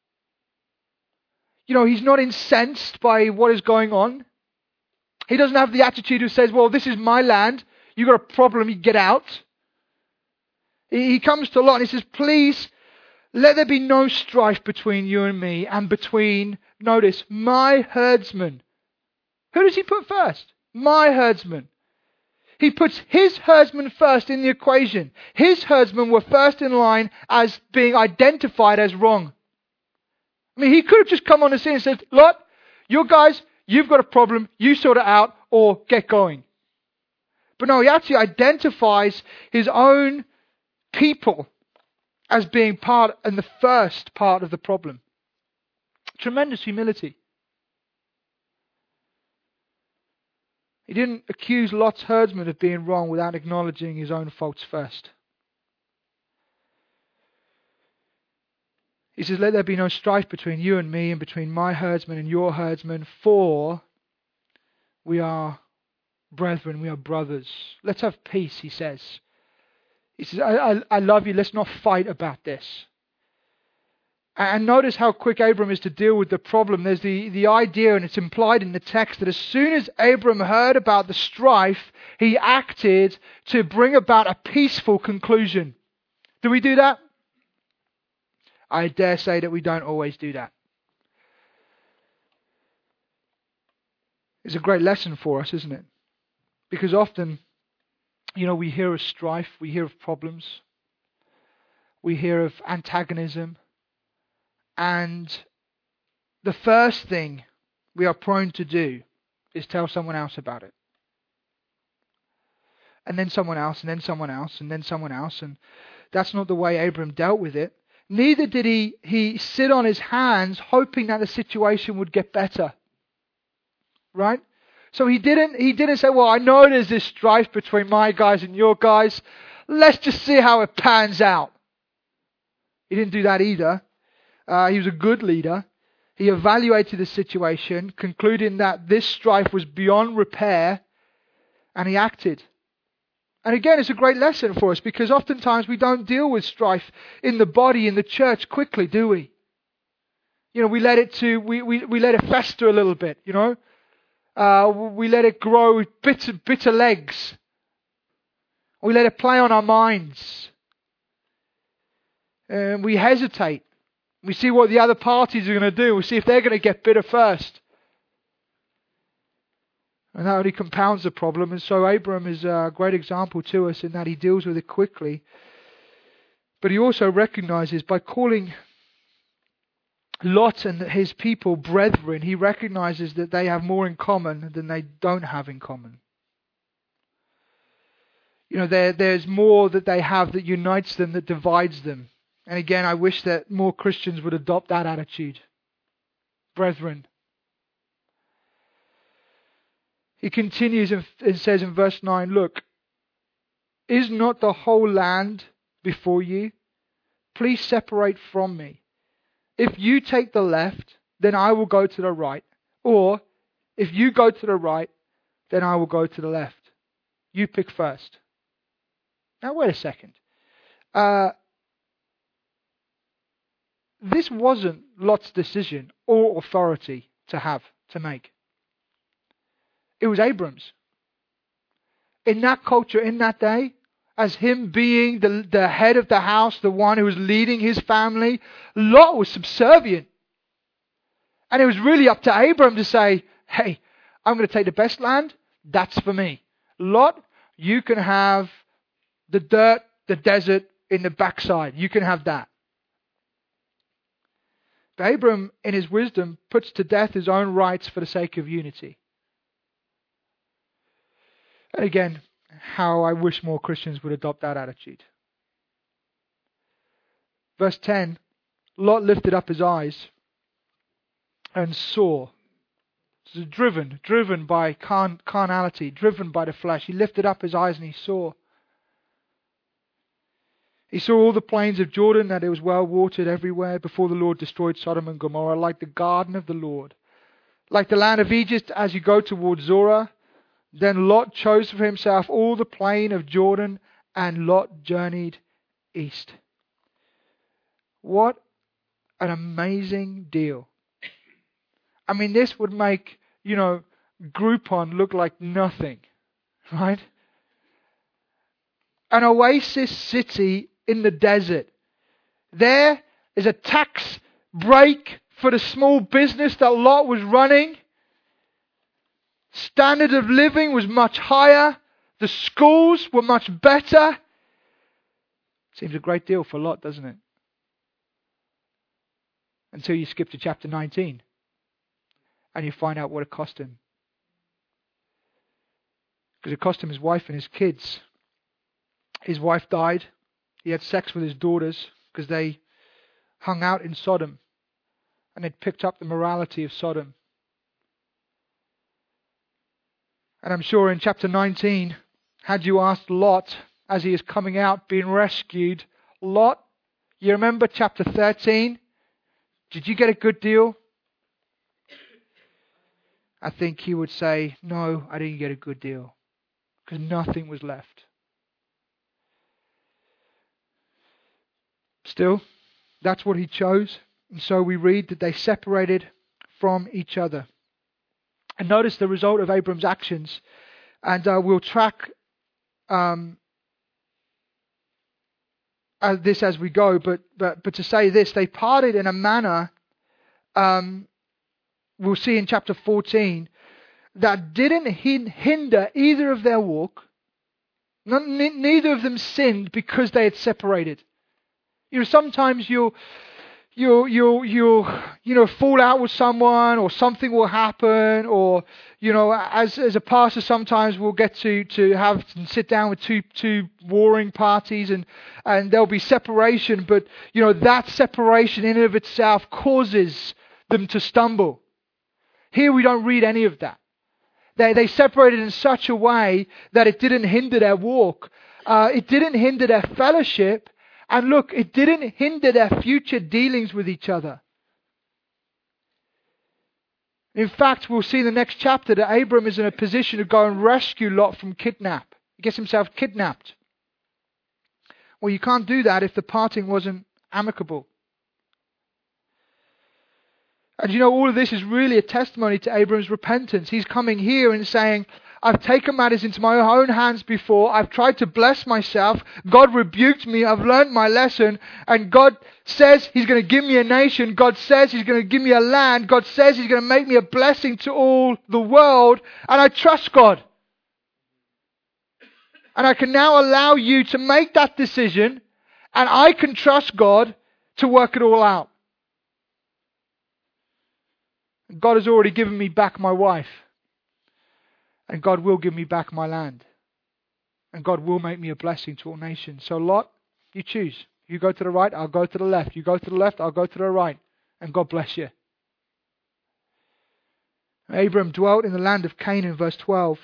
You know, he's not incensed by what is going on. He doesn't have the attitude who says, well, this is my land. You've got a problem, you get out. He comes to Lot and he says, please, let there be no strife between you and me and between, notice, my herdsmen Who does he put first? My herdsmen. He puts his herdsmen first in the equation. His herdsmen were first in line as being identified as wrong. I mean, he could have just come on the scene and said, Lot, you guys, you've got a problem, you sort it out, or get going. But no, he actually identifies his own people as being part and the first part of the problem. Tremendous humility. He didn't accuse Lot's herdsmen of being wrong without acknowledging his own faults first. He says, let there be no strife between you and me and between my herdsmen and your herdsmen, for we are brethren, we are brothers. Let's have peace, he says. He says, I, I, I love you, let's not fight about this. And notice how quick Abram is to deal with the problem. There's the, the idea, and it's implied in the text, that as soon as Abram heard about the strife, he acted to bring about a peaceful conclusion. Do we do that? I dare say that we don't always do that. It's a great lesson for us, isn't it? Because often, you know, we hear of strife, we hear of problems, we hear of antagonism, and the first thing we are prone to do is tell someone else about it. And then someone else, and then someone else, and then someone else. And that's not the way Abram dealt with it. Neither did he, he sit on his hands hoping that the situation would get better. Right? So he didn't, he didn't say, well, I know there's this strife between my guys and your guys. Let's just see how it pans out. He didn't do that either. Uh, he was a good leader. He evaluated the situation, concluding that this strife was beyond repair, and he acted. And again, it's a great lesson for us, because oftentimes we don't deal with strife in the body, in the church quickly, do we? You know, we let it to, we, we, we let it fester a little bit, you know. Uh, we let it grow with bitter, bitter legs. We let it play on our minds. And we hesitate. We see what the other parties are going to do. We see if they're going to get bitter first. And that only compounds the problem. And so Abram is a great example to us in that he deals with it quickly. But he also recognizes, by calling Lot and his people brethren, he recognizes that they have more in common than they don't have in common. You know, there, there's more that they have that unites them, that divides them. And again, I wish that more Christians would adopt that attitude. Brethren. He continues and says in verse nine, look, is not the whole land before you? Please separate from me. If you take the left, then I will go to the right. Or, if you go to the right, then I will go to the left. You pick first. Now, wait a second. Uh, this wasn't Lot's decision or authority to have, to make. It was Abram's. In that culture, in that day, as him being the, the head of the house, the one who was leading his family, Lot was subservient. And it was really up to Abram to say, hey, I'm going to take the best land, that's for me. Lot, you can have the dirt, the desert in the backside. You can have that. But Abram, in his wisdom, puts to death his own rights for the sake of unity. And again, how I wish more Christians would adopt that attitude. Verse ten, Lot lifted up his eyes and saw. So driven, driven by carn- carnality, driven by the flesh. He lifted up his eyes and he saw. He saw all the plains of Jordan, that it was well watered everywhere before the Lord destroyed Sodom and Gomorrah, like the garden of the Lord. Like the land of Egypt as you go towards Zorah. Then Lot chose for himself all the plain of Jordan, and Lot journeyed east. What an amazing deal. I mean, this would make, you know, Groupon look like nothing, right? An oasis city in the desert. There is a tax break for the small business that Lot was running. Standard of living was much higher. The schools were much better. Seems a great deal for Lot, doesn't it? Until you skip to chapter nineteen and you find out what it cost him. Because it cost him his wife and his kids. His wife died. He had sex with his daughters because they hung out in Sodom and had picked up the morality of Sodom. And I'm sure in chapter nineteen, had you asked Lot as he is coming out, being rescued, Lot, you remember chapter thirteen? Did you get a good deal? I think he would say, no, I didn't get a good deal. Because nothing was left. Still, that's what he chose. And so we read that they separated from each other. And notice the result of Abram's actions. And uh, we'll track um, uh, this as we go. But, but but to say this, they parted in a manner, um, we'll see in chapter fourteen, that didn't hinder either of their walk. None, neither of them sinned because they had separated. You know, sometimes you'll, you'll, you'll, you'll, you know, fall out with someone, or something will happen, or, you know, as as a pastor, sometimes we'll get to, to have and sit down with two two warring parties, and and there'll be separation, but you know that separation in and of itself causes them to stumble. Here we don't read any of that. They they separated in such a way that it didn't hinder their walk. Uh, it didn't hinder their fellowship. And look, it didn't hinder their future dealings with each other. In fact, we'll see in the next chapter that Abram is in a position to go and rescue Lot from kidnap. He gets himself kidnapped. Well, you can't do that if the parting wasn't amicable. And you know, all of this is really a testimony to Abram's repentance. He's coming here and saying, I've taken matters into my own hands before. I've tried to bless myself. God rebuked me. I've learned my lesson. And God says He's going to give me a nation. God says He's going to give me a land. God says He's going to make me a blessing to all the world. And I trust God. And I can now allow you to make that decision. And I can trust God to work it all out. God has already given me back my wife. And God will give me back my land. And God will make me a blessing to all nations. So Lot, you choose. You go to the right, I'll go to the left. You go to the left, I'll go to the right. And God bless you. Abram dwelt in the land of Canaan, verse twelve.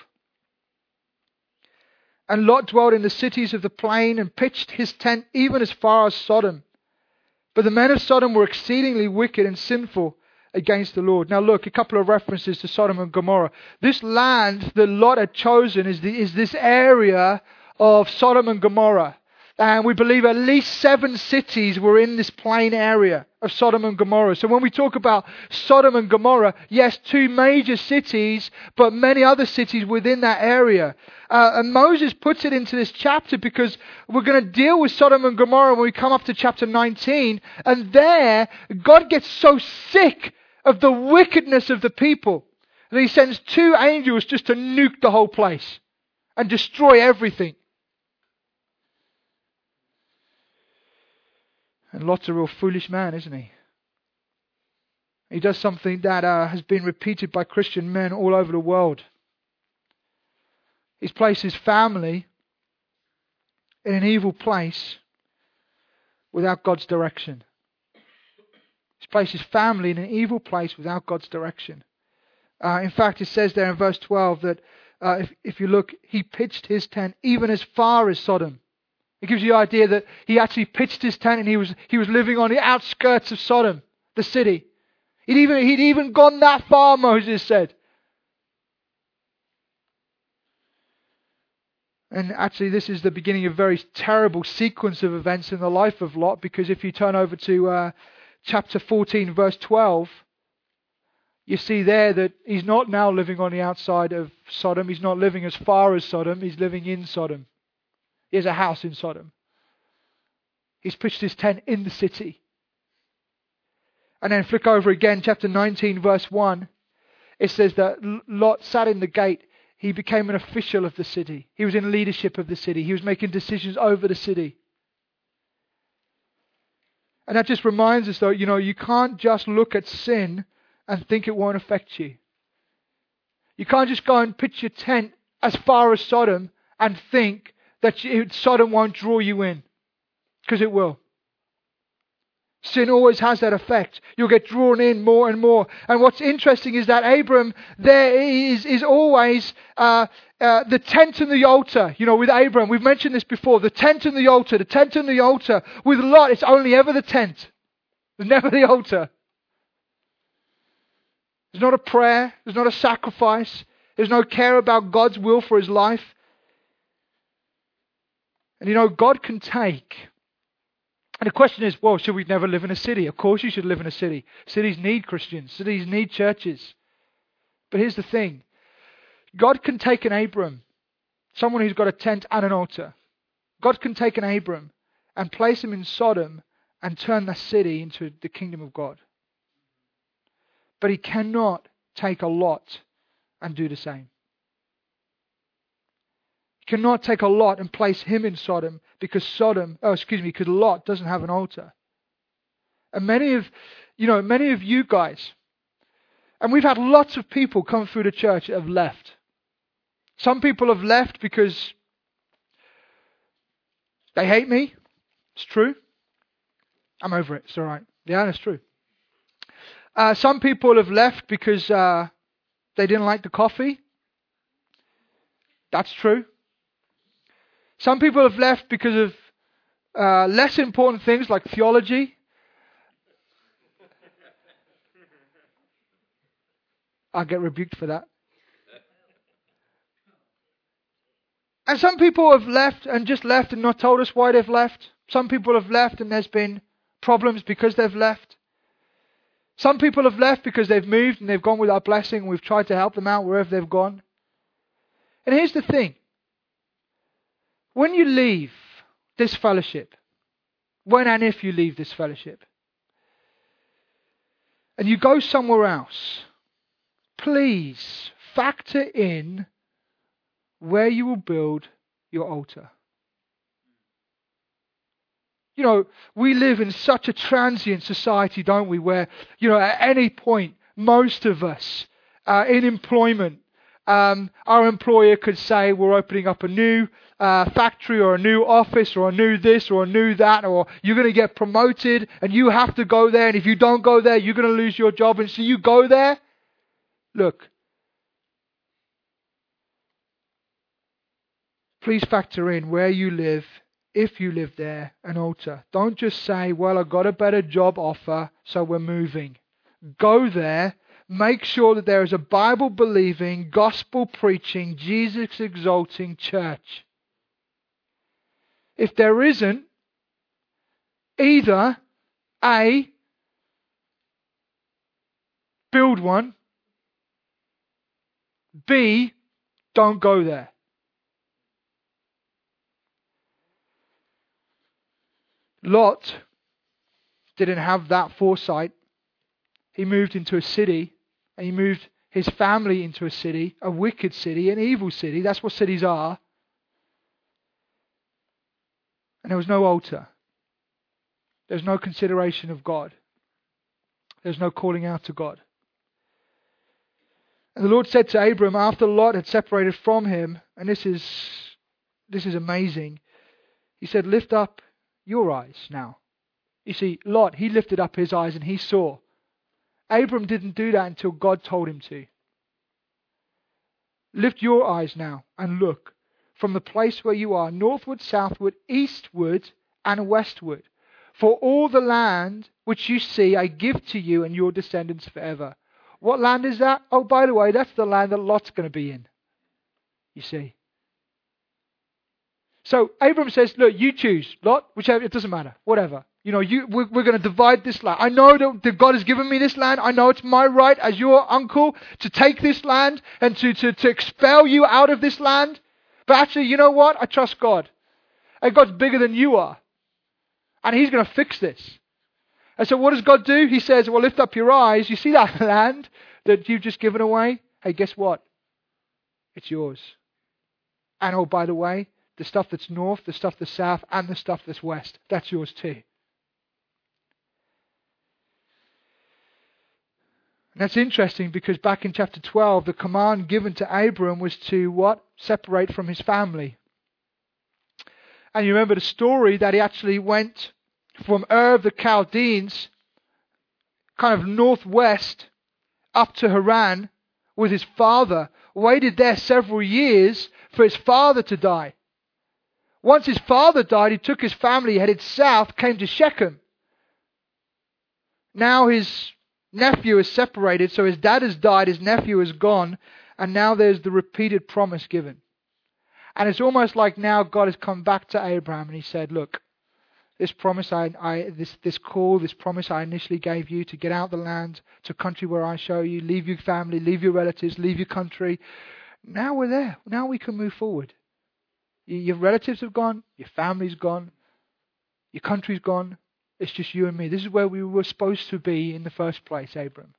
And Lot dwelt in the cities of the plain and pitched his tent even as far as Sodom. But the men of Sodom were exceedingly wicked and sinful against the Lord. Now look, a couple of references to Sodom and Gomorrah. This land that Lot had chosen is, the, is this area of Sodom and Gomorrah. And we believe at least seven cities were in this plain area of Sodom and Gomorrah. So when we talk about Sodom and Gomorrah, yes, two major cities, but many other cities within that area. Uh, and Moses puts it into this chapter because we're going to deal with Sodom and Gomorrah when we come up to chapter nineteen. And there, God gets so sick of the wickedness of the people that He sends two angels just to nuke the whole place and destroy everything. And Lot's a real foolish man, isn't he? He does something that uh, has been repeated by Christian men all over the world. He's placed his family in an evil place without God's direction. He's placed his family in an evil place without God's direction. Uh, in fact, it says there in verse twelve that uh, if, if you look, he pitched his tent even as far as Sodom. It gives you the idea that he actually pitched his tent and he was he was living on the outskirts of Sodom, the city. He'd even, he'd even gone that far, Moses said. And actually this is the beginning of a very terrible sequence of events in the life of Lot, because if you turn over to uh, chapter fourteen, verse twelve, you see there that he's not now living on the outside of Sodom. He's not living as far as Sodom. He's living in Sodom. He has a house in Sodom. He's pitched his tent in the city. And then flick over again, chapter nineteen, verse one. it says that Lot sat in the gate. He became an official of the city. He was in leadership of the city. He was making decisions over the city. And that just reminds us, though, you know, you can't just look at sin and think it won't affect you. You can't just go and pitch your tent as far as Sodom and think that you, Sodom won't draw you in. Because it will. Sin always has that effect. You'll get drawn in more and more. And what's interesting is that Abram there is, is always uh, uh, the tent and the altar. You know, with Abram, we've mentioned this before. The tent and the altar, the tent and the altar. With Lot, it's only ever the tent. There's never the altar. There's not a prayer. There's not a sacrifice. There's no care about God's will for his life. And you know, God can take... And the question is, well, should we never live in a city? Of course you should live in a city. Cities need Christians. Cities need churches. But here's the thing. God can take an Abram, someone who's got a tent and an altar. God can take an Abram and place him in Sodom and turn that city into the kingdom of God. But he cannot take a Lot and do the same. Cannot take a Lot and place him in Sodom because Sodom, oh excuse me, because Lot doesn't have an altar. And many of, you know, many of you guys, and we've had lots of people come through the church that have left. Some people have left because they hate me. It's true. I'm over it. It's all right. Yeah, that's true. Uh, some people have left because uh, they didn't like the coffee. That's true. Some people have left because of uh, less important things like theology. I get rebuked for that. And some people have left and just left and not told us why they've left. Some people have left and there's been problems because they've left. Some people have left because they've moved and they've gone without blessing. We've tried to help them out wherever they've gone. And here's the thing. When you leave this fellowship, when and if you leave this fellowship, and you go somewhere else, please factor in where you will build your altar. You know, we live in such a transient society, don't we, where, you know, at any point, most of us uh, in employment, Um, our employer could say we're opening up a new uh, factory or a new office or a new this or a new that, or you're going to get promoted and you have to go there, and if you don't go there you're going to lose your job, and so you go there. Look, please factor in where you live, if you live there, an altar. Don't just say, well, I got a better job offer so we're moving. Go there. Make sure that there is a Bible-believing, gospel-preaching, Jesus-exalting church. If there isn't, either A, build one, B, don't go there. Lot didn't have that foresight. He moved into a city. And he moved his family into a city, a wicked city, an evil city. That's what cities are. And there was no altar. There's no consideration of God. There's no calling out to God. And the Lord said to Abram, after Lot had separated from him, and this is this is amazing, he said, lift up your eyes now. You see, Lot, he lifted up his eyes and he saw. Abram didn't do that until God told him to. Lift your eyes now and look from the place where you are, northward, southward, eastward, and westward. For all the land which you see I give to you and your descendants forever. What land is that? Oh, by the way, that's the land that Lot's going to be in. You see. So Abram says, look, you choose. Lot, whichever, it doesn't matter. Whatever. You know, you, we're, we're going to divide this land. I know that, that God has given me this land. I know it's my right as your uncle to take this land and to, to, to expel you out of this land. But actually, you know what? I trust God. And God's bigger than you are. And He's going to fix this. And so what does God do? He says, well, lift up your eyes. You see that land? that you've just given away, hey, guess what? It's yours. And oh, by the way, the stuff that's north, the stuff that's south, and the stuff that's west, that's yours too. And that's interesting because back in chapter twelve, the command given to Abram was to what? Separate from his family. And you remember the story that he actually went from Ur of the Chaldeans, kind of northwest, up to Haran with his father, waited there several years for his father to die. Once his father died, he took his family, headed south, came to Shechem. Now his nephew is separated, so his dad has died, his nephew is gone, and now there's the repeated promise given. And it's almost like now God has come back to Abraham and he said, look, this promise I, I this this call, this promise I initially gave you to get out the land to a country where I show you, leave your family, leave your relatives, leave your country. Now we're there. Now we can move forward. Your relatives have gone, your family's gone, your country's gone. It's just you and me. This is where we were supposed to be in the first place, Abram.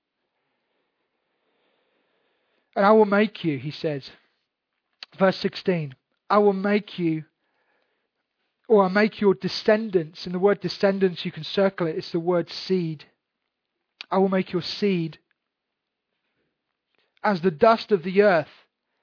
And I will make you, he says, verse sixteen, I will make you, or I'll make your descendants, and the word descendants, you can circle it, it's the word seed. I will make your seed as the dust of the earth,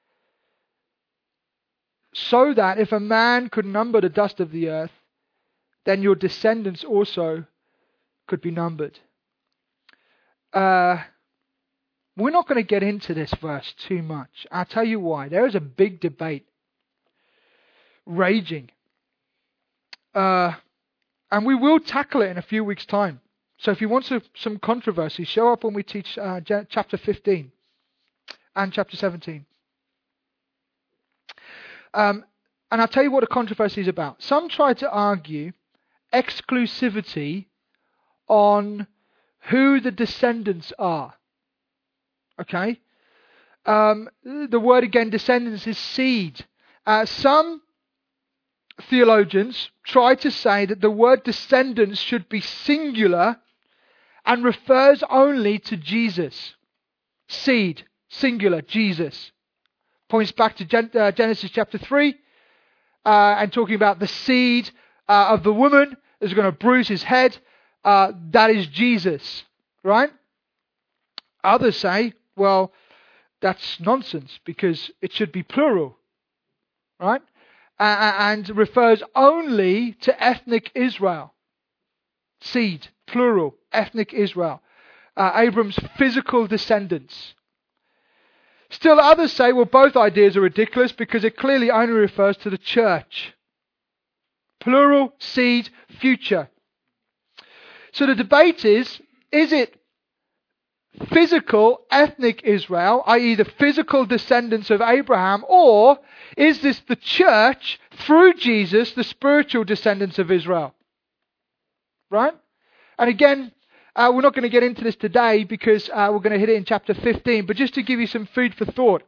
so that if a man could number the dust of the earth, then your descendants also could be numbered. Uh, we're not going to get into this verse too much. I'll tell you why. There is a big debate raging. Uh, and we will tackle it in a few weeks' time. So if you want some, some controversy, show up when we teach uh, chapter fifteen and chapter seventeen. Um, and I'll tell you what the controversy is about. Some try to argue exclusivity on who the descendants are. Okay? Um, the word again, descendants, is seed. Uh, some theologians try to say that the word descendants should be singular and refers only to Jesus. Seed, singular, Jesus. Points back to Gen- uh, Genesis chapter three uh, and talking about the seed uh, of the woman is going to bruise his head. Uh, that is Jesus, right? Others say, well, that's nonsense because it should be plural, right? Uh, and refers only to ethnic Israel. Seed, plural, ethnic Israel. Uh, Abram's physical descendants. Still others say, well, both ideas are ridiculous because it clearly only refers to the church. Plural, seed, future. So the debate is, is it physical, ethnic Israel, that is the physical descendants of Abraham, or is this the church, through Jesus, the spiritual descendants of Israel? Right? And again, uh, we're not going to get into this today because uh, we're going to hit it in chapter fifteen, but just to give you some food for thought.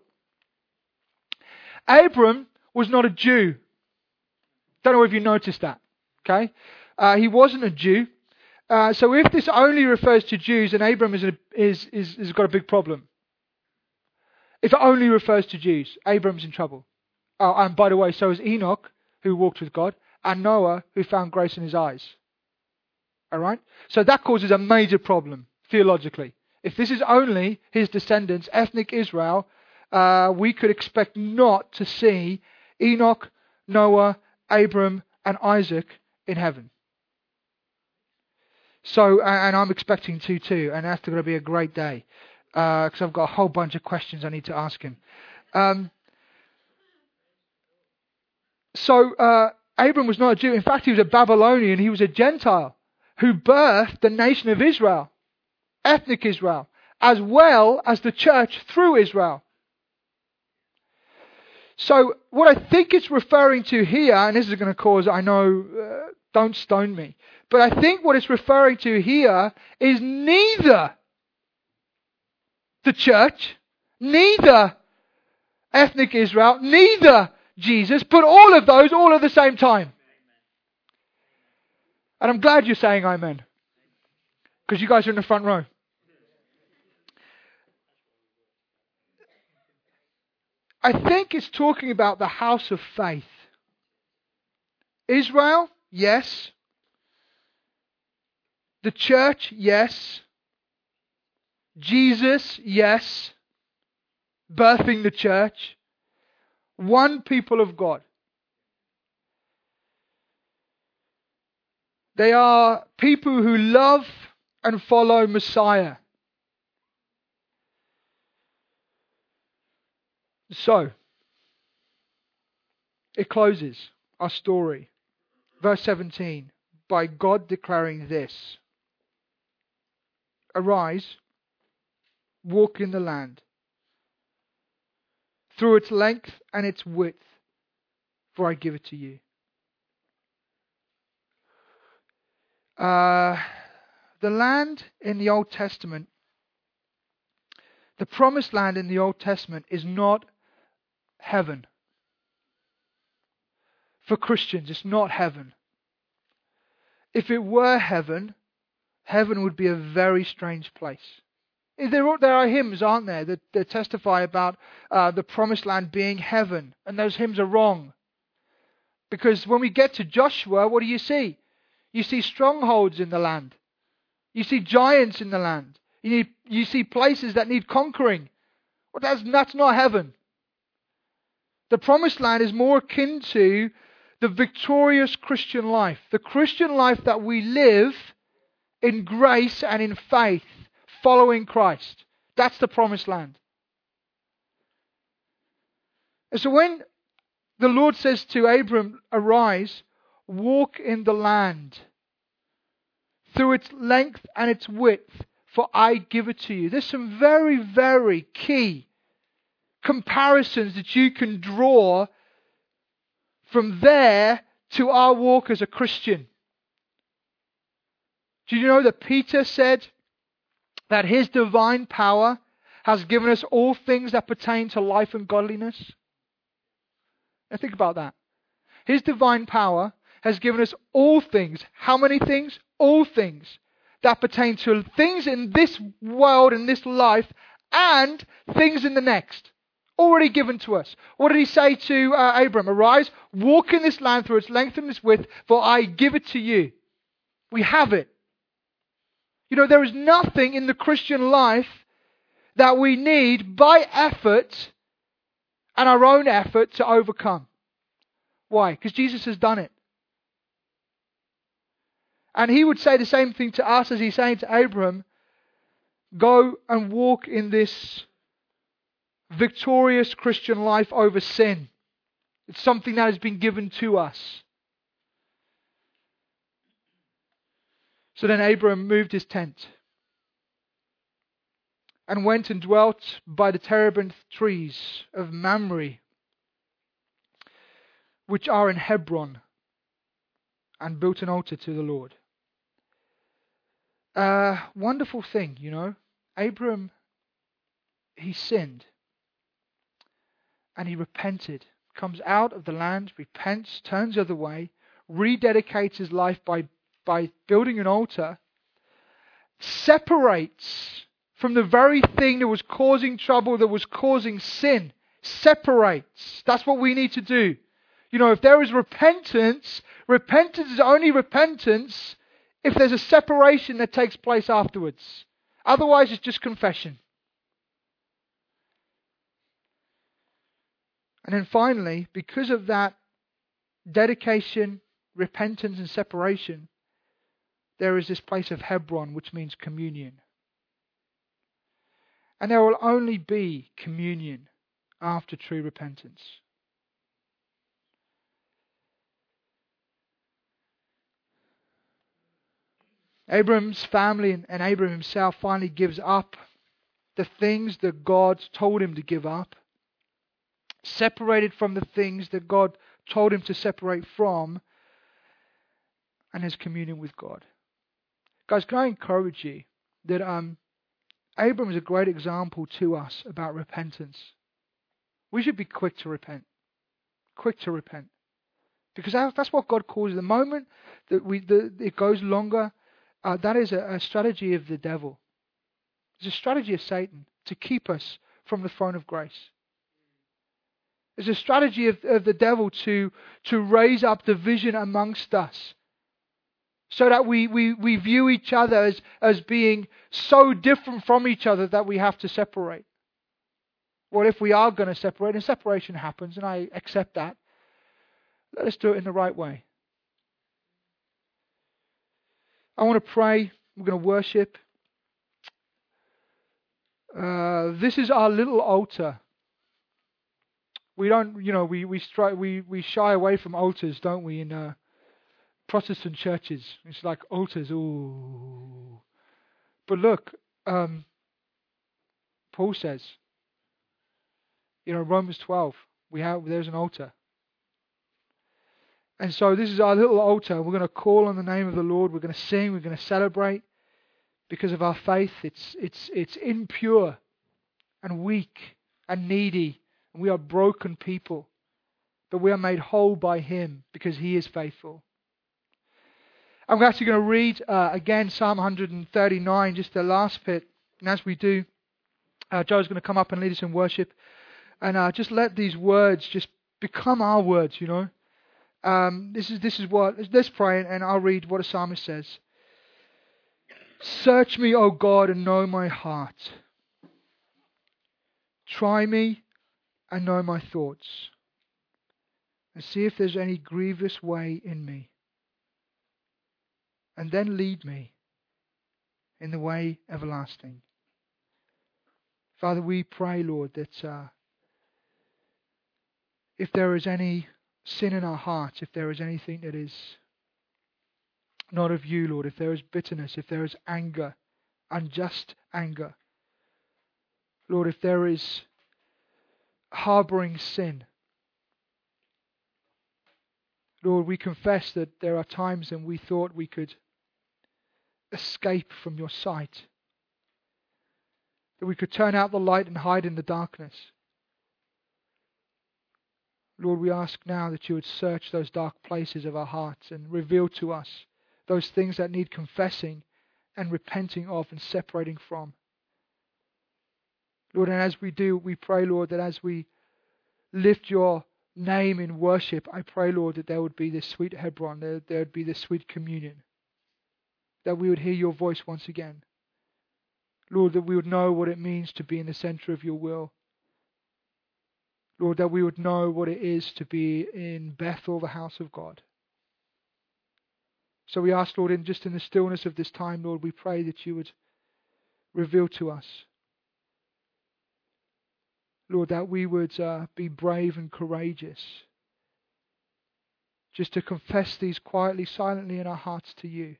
Abram was not a Jew. Don't know if you noticed that. Okay? Uh, he wasn't a Jew. Uh, so if this only refers to Jews, then Abram is, a, is, is, has got a big problem. If it only refers to Jews, Abram's in trouble. Oh, and by the way, so is Enoch, who walked with God, and Noah, who found grace in his eyes. Alright? So that causes a major problem, theologically. If this is only his descendants, ethnic Israel, uh, we could expect not to see Enoch, Noah, Abram, and Isaac in heaven. So, and I'm expecting to too, and that's going to be a great day, because uh, I've got a whole bunch of questions I need to ask him. Um, so, uh, Abram was not a Jew. In fact, he was a Babylonian. He was a Gentile who birthed the nation of Israel, ethnic Israel, as well as the church through Israel. So, what I think it's referring to here, and this is going to cause, I know, uh, don't stone me, but I think what it's referring to here is neither the church, neither ethnic Israel, neither Jesus, but all of those all at the same time. And I'm glad you're saying amen, because you guys are in the front row. I think it's talking about the house of faith. Israel, yes. The church, yes. Jesus, yes. Birthing the church. One people of God. They are people who love and follow Messiah. So, it closes our story. Verse seventeen. By God declaring this. Arise, walk in the land, through its length and its width, for I give it to you. Uh, the land in the Old Testament, the promised land in the Old Testament is not heaven. For Christians, it's not heaven. If it were heaven, heaven would be a very strange place. There are, there are hymns, aren't there, that, that testify about uh, the promised land being heaven. And those hymns are wrong. Because when we get to Joshua, what do you see? You see strongholds in the land. You see giants in the land. You, need, you see places that need conquering. Well, that's, that's not heaven. The promised land is more akin to the victorious Christian life. The Christian life that we live in grace and in faith, following Christ. That's the promised land. And so when the Lord says to Abram, arise, walk in the land, through its length and its width, for I give it to you. There's some very, very key comparisons that you can draw from there to our walk as a Christian. Do you know that Peter said that his divine power has given us all things that pertain to life and godliness? Now think about that. His divine power has given us all things. How many things? All things that pertain to things in this world, in this life, and things in the next. Already given to us. What did he say to uh, Abram? Arise, walk in this land through its length and its width, for I give it to you. We have it. You know, there is nothing in the Christian life that we need by effort and our own effort to overcome. Why? Because Jesus has done it. And he would say the same thing to us as he's saying to Abram. Go and walk in this victorious Christian life over sin. It's something that has been given to us. So then Abram moved his tent and went and dwelt by the terebinth trees of Mamre, which are in Hebron, and built an altar to the Lord. Uh, wonderful thing, you know. Abram, he sinned. And he repented. Comes out of the land, repents, turns the other way, rededicates his life by, by building an altar, separates from the very thing that was causing trouble, that was causing sin. Separates. That's what we need to do. You know, if there is repentance, repentance is only repentance if there's a separation that takes place afterwards. Otherwise, it's just confession. And then finally, because of that dedication, repentance and separation, there is this place of Hebron, which means communion. And there will only be communion after true repentance. Abram's family and, and Abram himself finally gives up the things that God told him to give up. Separated from the things that God told him to separate from, and his communion with God. Guys, can I encourage you that um, Abram is a great example to us about repentance. We should be quick to repent. Quick to repent. Because that's what God calls. The moment that we the, it goes longer, uh, that is a, a strategy of the devil. It's a strategy of Satan to keep us from the throne of grace. It's a strategy of, of the devil to, to raise up division amongst us, so that we, we, we view each other as, as being so different from each other that we have to separate. Well, if we are going to separate, and separation happens, and I accept that, let us do it in the right way. I want to pray. We're going to worship. Uh, this is our little altar. We don't, you know, we we, stri- we we shy away from altars, don't we? In uh, Protestant churches, it's like altars. Ooh, but look, um, Paul says, you know, Romans twelve, we have there's an altar, and so this is our little altar. We're going to call on the name of the Lord. We're going to sing. We're going to celebrate because of our faith. It's it's it's impure and weak and needy, and we are broken people, but we are made whole by Him because He is faithful. I'm actually going to read uh, again Psalm one thirty-nine, just the last bit. And as we do, uh, Joe's going to come up and lead us in worship. And uh, just let these words just become our words, you know. Um, this is this is what, let's pray, and I'll read what a psalmist says. Search me, O God, and know my heart. Try me and know my thoughts. And see if there's any grievous way in me. And then lead me in the way everlasting. Father, we pray, Lord, that uh, if there is any sin in our hearts, if there is anything that is not of you, Lord, if there is bitterness, if there is anger, unjust anger, Lord, if there is harboring sin, Lord, we confess that there are times when we thought we could escape from your sight, that we could turn out the light and hide in the darkness. Lord, we ask now that you would search those dark places of our hearts and reveal to us those things that need confessing and repenting of and separating from. Lord, and as we do, we pray, Lord, that as we lift your name in worship, I pray, Lord, that there would be this sweet Hebron, there, there would be this sweet communion, that we would hear your voice once again. Lord, that we would know what it means to be in the center of your will. Lord, that we would know what it is to be in Bethel, the house of God. So we ask, Lord, in just in the stillness of this time, Lord, we pray that you would reveal to us, Lord, that we would uh, be brave and courageous, just to confess these quietly, silently in our hearts to you,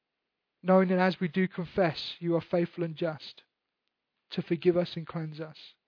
knowing that as we do confess, you are faithful and just to forgive us and cleanse us.